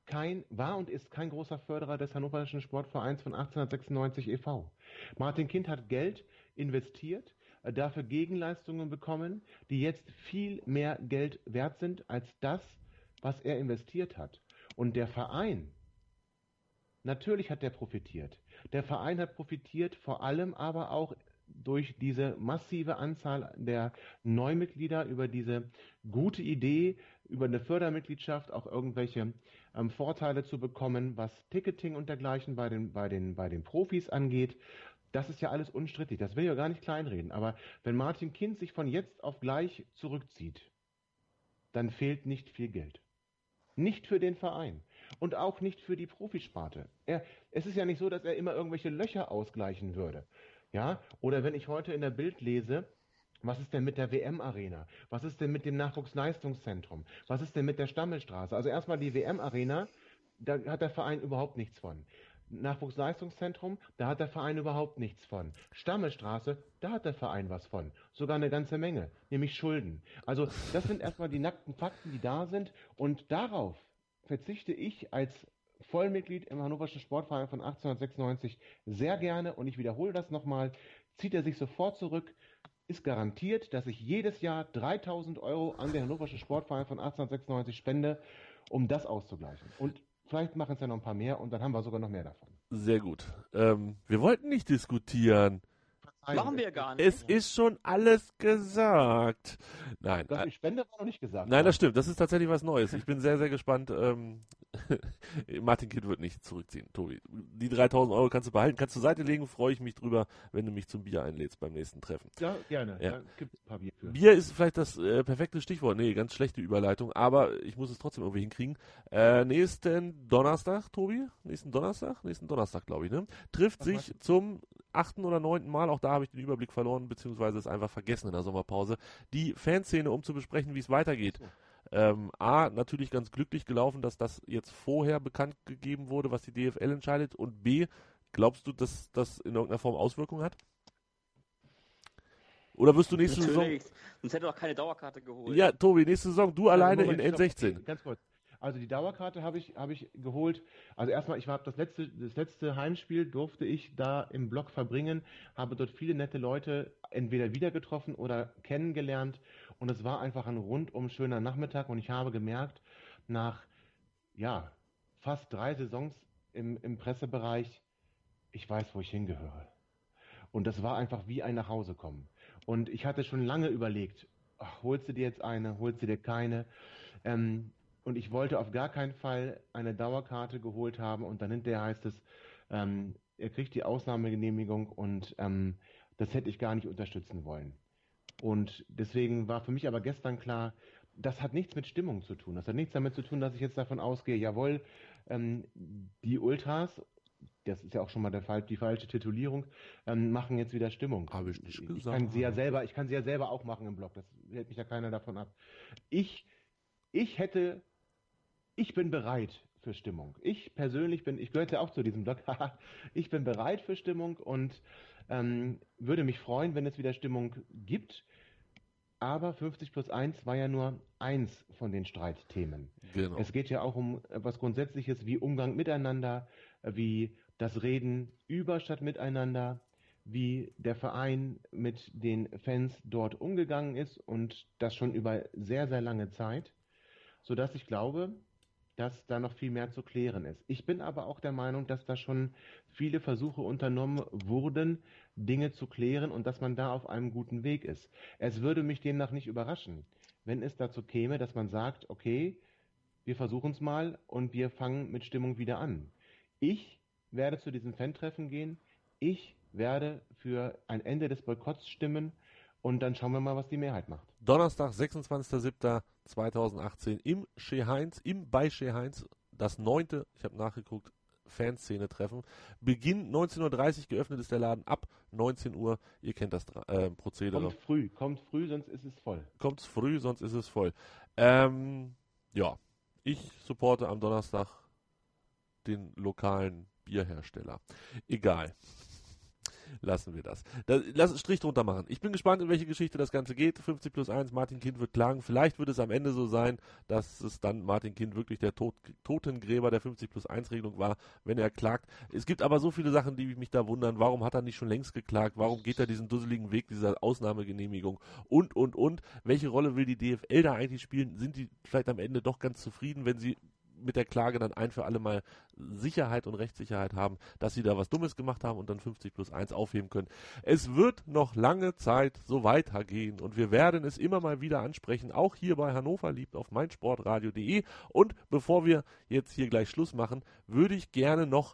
war und ist kein großer Förderer des Hannoverschen Sportvereins von 1896 e.V. Martin Kind hat Geld investiert, dafür Gegenleistungen bekommen, die jetzt viel mehr Geld wert sind als das, was er investiert hat. Und der Verein, natürlich hat der profitiert. Der Verein hat profitiert, vor allem aber auch durch diese massive Anzahl der Neumitglieder, über diese gute Idee, über eine Fördermitgliedschaft auch irgendwelche Vorteile zu bekommen, was Ticketing und dergleichen bei den Profis angeht. Das ist ja alles unstrittig, das will ich ja gar nicht kleinreden. Aber wenn Martin Kind sich von jetzt auf gleich zurückzieht, dann fehlt nicht viel Geld. Nicht für den Verein und auch nicht für die Profisparte. Es ist ja nicht so, dass er immer irgendwelche Löcher ausgleichen würde. Ja? Oder wenn ich heute in der Bild lese, was ist denn mit der WM-Arena? Was ist denn mit dem Nachwuchsleistungszentrum? Was ist denn mit der Stammelstraße? Also erstmal die WM-Arena, da hat der Verein überhaupt nichts von. Nachwuchsleistungszentrum, da hat der Verein überhaupt nichts von. Stammelstraße, da hat der Verein was von. Sogar eine ganze Menge, nämlich Schulden. Also das sind erstmal die nackten Fakten, die da sind. Und darauf verzichte ich als Vollmitglied im Hannoverschen Sportverein von 1896 sehr gerne. Und ich wiederhole das nochmal, zieht er sich sofort zurück, ist garantiert, dass ich jedes Jahr 3.000 Euro an den Hannoverschen Sportverein von 1896 spende, um das auszugleichen. Und vielleicht machen es ja noch ein paar mehr und dann haben wir sogar noch mehr davon. Sehr gut. Wir wollten nicht diskutieren. Machen wir gar nicht. Es ist schon alles gesagt. Nein. Das die Spende war noch nicht gesagt. Nein, das stimmt. Das ist tatsächlich was Neues. Ich bin sehr, sehr gespannt. Martin Kind wird nicht zurückziehen, Tobi. Die 3.000 Euro kannst du behalten, kannst du zur Seite legen. Freue ich mich drüber, wenn du mich zum Bier einlädst beim nächsten Treffen. Ja, gerne. Ja. Da gibt es ein paar Bier für. Bier ist vielleicht das perfekte Stichwort. Nee, ganz schlechte Überleitung. Aber ich muss es trotzdem irgendwie hinkriegen. Nächsten Donnerstag, Tobi? Nächsten Donnerstag, glaube ich, ne? Trifft sich zum 8. oder 9. Mal, auch da habe ich den Überblick verloren, beziehungsweise es einfach vergessen in der Sommerpause, die Fanszene, um zu besprechen, wie es weitergeht. A, natürlich ganz glücklich gelaufen, dass das jetzt vorher bekannt gegeben wurde, was die DFL entscheidet, und B, glaubst du, dass das in irgendeiner Form Auswirkungen hat? Oder wirst du nächste Natürlich. Saison... Sonst hätte er doch keine Dauerkarte geholt. Ja, Tobi, nächste Saison, du alleine in N16. Ganz kurz. Also die Dauerkarte habe ich geholt. Also erstmal, ich habe das letzte Heimspiel durfte ich da im Block verbringen, habe dort viele nette Leute entweder wieder getroffen oder kennengelernt und es war einfach ein rundum schöner Nachmittag und ich habe gemerkt, nach fast 3 Saisons im Pressebereich, ich weiß, wo ich hingehöre. Und das war einfach wie ein Nachhausekommen. Und ich hatte schon lange überlegt, holst du dir jetzt eine, holst du dir keine? Und ich wollte auf gar keinen Fall eine Dauerkarte geholt haben und dann hinterher heißt es, er kriegt die Ausnahmegenehmigung und das hätte ich gar nicht unterstützen wollen. Und deswegen war für mich aber gestern klar, das hat nichts mit Stimmung zu tun. Das hat nichts damit zu tun, dass ich jetzt davon ausgehe, jawohl, die Ultras, das ist ja auch schon mal die falsche Titulierung, machen jetzt wieder Stimmung. Habe ich nicht gesagt. Ich kann sie ja selber auch machen im Blog, das hält mich ja keiner davon ab. Ich bin bereit für Stimmung. Ich persönlich ich gehöre ja auch zu diesem Blog, ich bin bereit für Stimmung und würde mich freuen, wenn es wieder Stimmung gibt. Aber 50+1 war ja nur eins von den Streitthemen. Genau. Es geht ja auch um etwas Grundsätzliches wie Umgang miteinander, wie das Reden über statt miteinander, wie der Verein mit den Fans dort umgegangen ist und das schon über sehr, sehr lange Zeit, sodass ich glaube, dass da noch viel mehr zu klären ist. Ich bin aber auch der Meinung, dass da schon viele Versuche unternommen wurden, Dinge zu klären und dass man da auf einem guten Weg ist. Es würde mich demnach nicht überraschen, wenn es dazu käme, dass man sagt, okay, wir versuchen es mal und wir fangen mit Stimmung wieder an. Ich werde zu diesem Fan-Treffen gehen, ich werde für ein Ende des Boykotts stimmen und dann schauen wir mal, was die Mehrheit macht. Donnerstag, 26.07.2018 bei Shea Heinz, das 9., ich habe nachgeguckt, Fanszene-Treffen. Beginn 19.30 Uhr, geöffnet ist der Laden ab 19 Uhr. Ihr kennt das Prozedere. Kommt früh, sonst ist es voll. Kommt früh, sonst ist es voll. Ich supporte am Donnerstag den lokalen Bierhersteller. Egal. lassen wir das. Lass einen Strich drunter machen. Ich bin gespannt, in welche Geschichte das Ganze geht. 50+1, Martin Kind wird klagen. Vielleicht wird es am Ende so sein, dass es dann Martin Kind wirklich der Totengräber der 50+1-Regelung war, wenn er klagt. Es gibt aber so viele Sachen, die mich da wundern. Warum hat er nicht schon längst geklagt? Warum geht er diesen dusseligen Weg dieser Ausnahmegenehmigung? Und. Welche Rolle will die DFL da eigentlich spielen? Sind die vielleicht am Ende doch ganz zufrieden, wenn sie mit der Klage dann ein für alle Mal Sicherheit und Rechtssicherheit haben, dass sie da was Dummes gemacht haben und dann 50+1 aufheben können. Es wird noch lange Zeit so weitergehen und wir werden es immer mal wieder ansprechen, auch hier bei Hannover liebt auf meinsportradio.de. Und bevor wir jetzt hier gleich Schluss machen, würde ich gerne noch,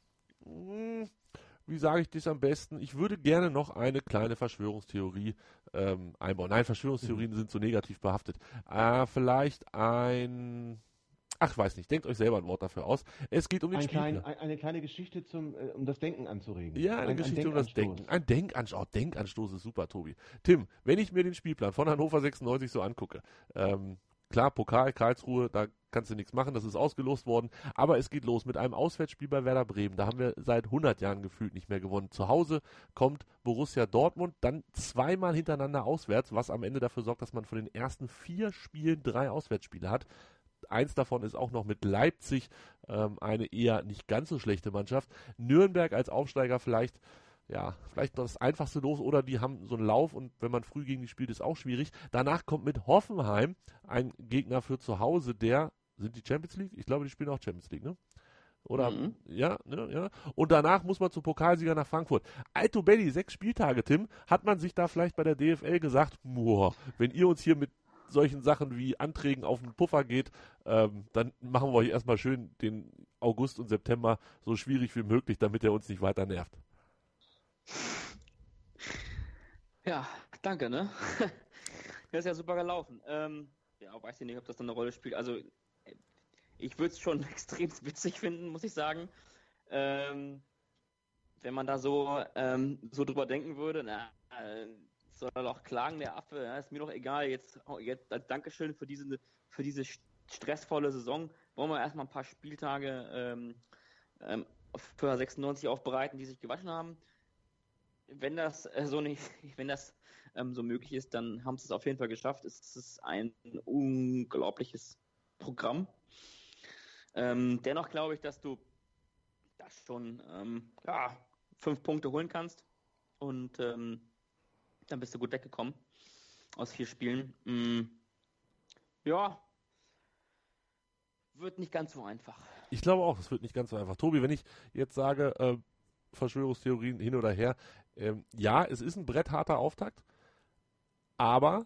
wie sage ich das am besten? Ich würde gerne noch eine kleine Verschwörungstheorie einbauen. Nein, Verschwörungstheorien sind so negativ behaftet. Vielleicht ich weiß nicht, denkt euch selber ein Wort dafür aus. Es geht um den Spielplan. Eine kleine Geschichte um das Denken anzuregen. Ja, eine Geschichte um das Denken. Ein Denkanstoß. Denkanstoß ist super, Tobi. Tim, wenn ich mir den Spielplan von Hannover 96 so angucke, klar, Pokal, Karlsruhe, da kannst du nichts machen, das ist ausgelost worden, aber es geht los mit einem Auswärtsspiel bei Werder Bremen. Da haben wir seit 100 Jahren gefühlt nicht mehr gewonnen. Zu Hause kommt Borussia Dortmund, dann zweimal hintereinander auswärts, was am Ende dafür sorgt, dass man von den ersten 4 Spielen 3 Auswärtsspiele hat. Eins davon ist auch noch mit Leipzig, eine eher nicht ganz so schlechte Mannschaft. Nürnberg als Aufsteiger vielleicht noch das einfachste Los, oder die haben so einen Lauf und wenn man früh gegen die spielt, ist auch schwierig. Danach kommt mit Hoffenheim ein Gegner für zu Hause, sind die Champions League? Ich glaube, die spielen auch Champions League, ne? Oder, ja. Und danach muss man zum Pokalsieger nach Frankfurt. Alto Belli, 6 Spieltage, Tim, hat man sich da vielleicht bei der DFL gesagt, wenn ihr uns hier mit solchen Sachen wie Anträgen auf den Puffer geht, dann machen wir euch erstmal schön den August und September so schwierig wie möglich, damit er uns nicht weiter nervt. Ja, danke, ne? Das ist ja super gelaufen. Weiß ich nicht, ob das dann eine Rolle spielt. Also, ich würde es schon extrem witzig finden, muss ich sagen. Wenn man da so drüber denken würde, soll er doch klagen, der Affe, ja, ist mir doch egal, jetzt als Dankeschön für diese stressvolle Saison, wollen wir erstmal ein paar Spieltage für 96 aufbereiten, die sich gewaschen haben. Wenn das so möglich ist, dann haben sie es auf jeden Fall geschafft. Es ist ein unglaubliches Programm. Dennoch glaube ich, dass du das schon 5 Punkte holen kannst und dann bist du gut weggekommen aus 4 Spielen. Wird nicht ganz so einfach. Ich glaube auch, es wird nicht ganz so einfach. Tobi, wenn ich jetzt sage, Verschwörungstheorien hin oder her, es ist ein brettharter Auftakt, aber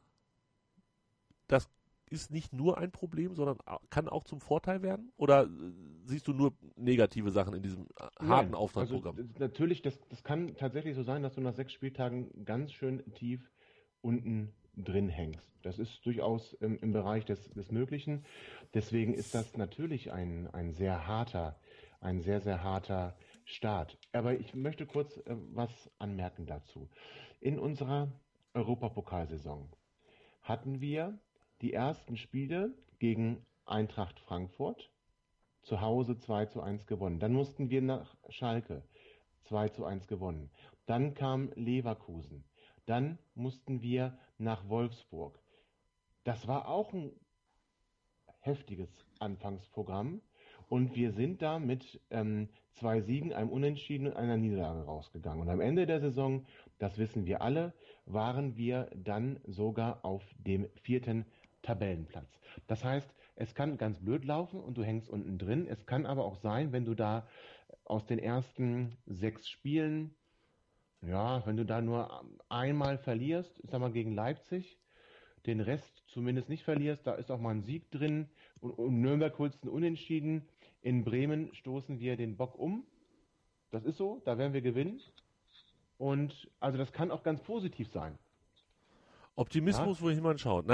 das ist nicht nur ein Problem, sondern kann auch zum Vorteil werden? Oder siehst du nur negative Sachen in diesem harten Auftaktprogramm? Also, natürlich, das kann tatsächlich so sein, dass du nach 6 Spieltagen ganz schön tief unten drin hängst. Das ist durchaus im Bereich des Möglichen. Deswegen ist das natürlich ein sehr, sehr harter Start. Aber ich möchte kurz was anmerken dazu. In unserer Europapokalsaison hatten wir die ersten Spiele gegen Eintracht Frankfurt zu Hause 2:1 gewonnen. Dann mussten wir nach Schalke 2:1 gewonnen. Dann kam Leverkusen. Dann mussten wir nach Wolfsburg. Das war auch ein heftiges Anfangsprogramm. Und wir sind da mit 2 Siegen, einem Unentschieden und einer Niederlage rausgegangen. Und am Ende der Saison, das wissen wir alle, waren wir dann sogar auf dem 4. Tabellenplatz. Das heißt, es kann ganz blöd laufen und du hängst unten drin. Es kann aber auch sein, wenn du da aus den ersten 6 Spielen, wenn du da nur einmal verlierst, ich sag mal gegen Leipzig, den Rest zumindest nicht verlierst, da ist auch mal ein Sieg drin und Nürnberg holst einen Unentschieden. In Bremen stoßen wir den Bock um. Das ist so, da werden wir gewinnen. Und also das kann auch ganz positiv sein. Optimismus, wohin man schaut.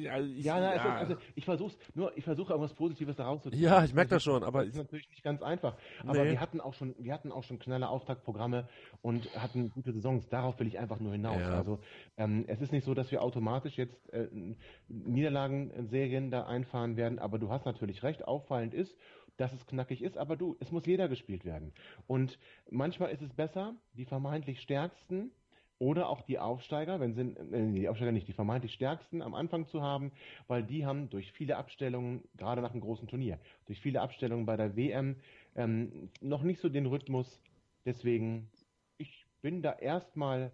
Ich versuche irgendwas Positives da rauszukriegen. Ja, ich merke das schon, aber das ist natürlich nicht ganz einfach. Aber wir hatten auch schon knalle Auftaktprogramme und hatten gute Saisons. Darauf will ich einfach nur hinaus. Ja. Also es ist nicht so, dass wir automatisch jetzt Niederlagenserien da einfahren werden, aber du hast natürlich recht. Auffallend ist, dass es knackig ist, aber es muss jeder gespielt werden. Und manchmal ist es besser, die vermeintlich Stärksten oder auch die Aufsteiger, die vermeintlich Stärksten am Anfang zu haben, weil die haben durch viele Abstellungen, gerade nach einem großen Turnier, durch viele Abstellungen bei der WM noch nicht so den Rhythmus. Deswegen, ich bin da erstmal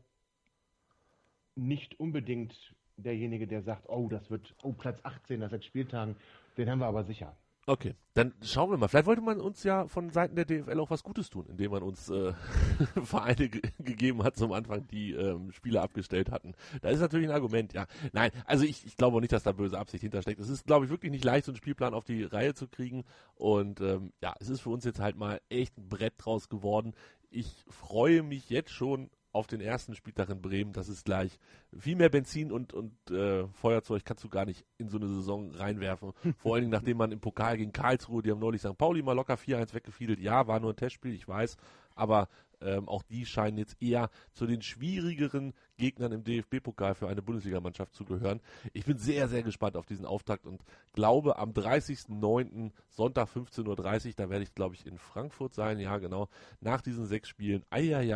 nicht unbedingt derjenige, der sagt, das wird Platz 18 nach 6 Spieltagen, den haben wir aber sicher. Okay, dann schauen wir mal. Vielleicht wollte man uns ja von Seiten der DFL auch was Gutes tun, indem man uns Vereine gegeben hat zum Anfang, die Spieler abgestellt hatten. Da ist natürlich ein Argument, ja. Nein, also ich glaube auch nicht, dass da böse Absicht hintersteckt. Es ist, glaube ich, wirklich nicht leicht, so einen Spielplan auf die Reihe zu kriegen. Und es ist für uns jetzt halt mal echt ein Brett draus geworden. Ich freue mich jetzt schon auf den ersten Spieltag in Bremen. Das ist gleich viel mehr Benzin und Feuerzeug kannst du gar nicht in so eine Saison reinwerfen. Vor allen Dingen, nachdem man im Pokal gegen Karlsruhe, die haben neulich St. Pauli mal locker 4-1 weggefiedelt. Ja, war nur ein Testspiel, ich weiß, aber auch die scheinen jetzt eher zu den schwierigeren Gegnern im DFB-Pokal für eine Bundesligamannschaft zu gehören. Ich bin sehr, sehr gespannt auf diesen Auftakt und glaube, am 30.09. Sonntag 15.30 Uhr, da werde ich, glaube ich, in Frankfurt sein. Ja, genau, nach diesen 6 Spielen.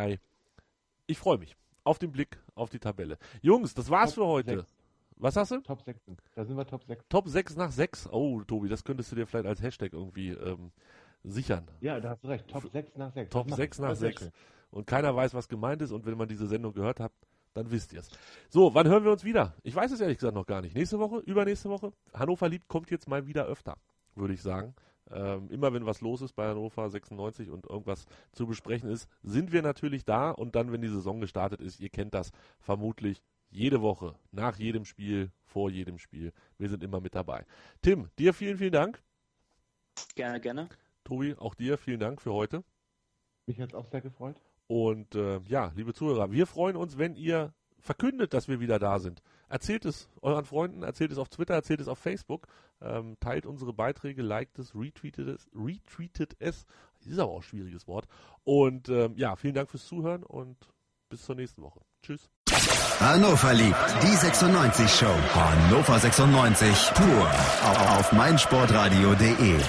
Ich freue mich auf den Blick auf die Tabelle. Jungs, das war's für heute. 6. Was hast du? Top 6. Da sind wir Top 6. Top 6 nach 6. Oh, Tobi, das könntest du dir vielleicht als Hashtag irgendwie sichern. Ja, da hast du recht. Top 6 nach 6. Top 6 nach 6. Und keiner weiß, was gemeint ist. Und wenn man diese Sendung gehört hat, dann wisst ihr es. So, wann hören wir uns wieder? Ich weiß es ehrlich gesagt noch gar nicht. Nächste Woche? Übernächste Woche? Hannover liebt kommt jetzt mal wieder öfter, würde ich sagen. Immer wenn was los ist bei Hannover 96 und irgendwas zu besprechen ist, sind wir natürlich da und dann, wenn die Saison gestartet ist, ihr kennt das vermutlich jede Woche, nach jedem Spiel, vor jedem Spiel. Wir sind immer mit dabei. Tim, dir vielen, vielen Dank. Gerne, gerne. Tobi, auch dir vielen Dank für heute. Mich hat es auch sehr gefreut. Und liebe Zuhörer, wir freuen uns, wenn ihr verkündet, dass wir wieder da sind. Erzählt es euren Freunden, erzählt es auf Twitter, erzählt es auf Facebook, teilt unsere Beiträge, liked es, retweetet es. Das ist aber auch ein schwieriges Wort. Und vielen Dank fürs Zuhören und bis zur nächsten Woche. Tschüss. Hannover liebt die 96 Show. Hannover 96 pur auf meinsportradio.de.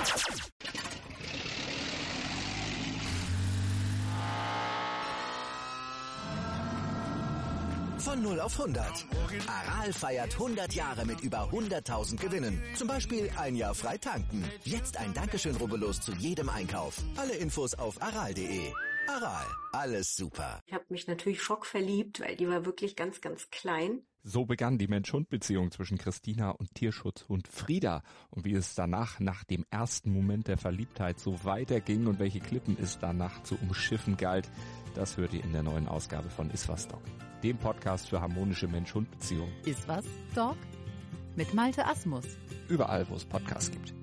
Von 0 auf 100. Aral feiert 100 Jahre mit über 100.000 Gewinnen. Zum Beispiel ein Jahr frei tanken. Jetzt ein Dankeschön, rubbellos zu jedem Einkauf. Alle Infos auf aral.de. Aral, alles super. Ich habe mich natürlich schockverliebt, weil die war wirklich ganz, ganz klein. So begann die Mensch-Hund-Beziehung zwischen Christina und Tierschutzhund Frieda. Und wie es danach, nach dem ersten Moment der Verliebtheit, so weiterging und welche Klippen es danach zu umschiffen galt, das hört ihr in der neuen Ausgabe von Iswas Dog, dem Podcast für harmonische Mensch-Hund-Beziehungen. Iswas Dog mit Malte Asmus. Überall, wo es Podcasts gibt.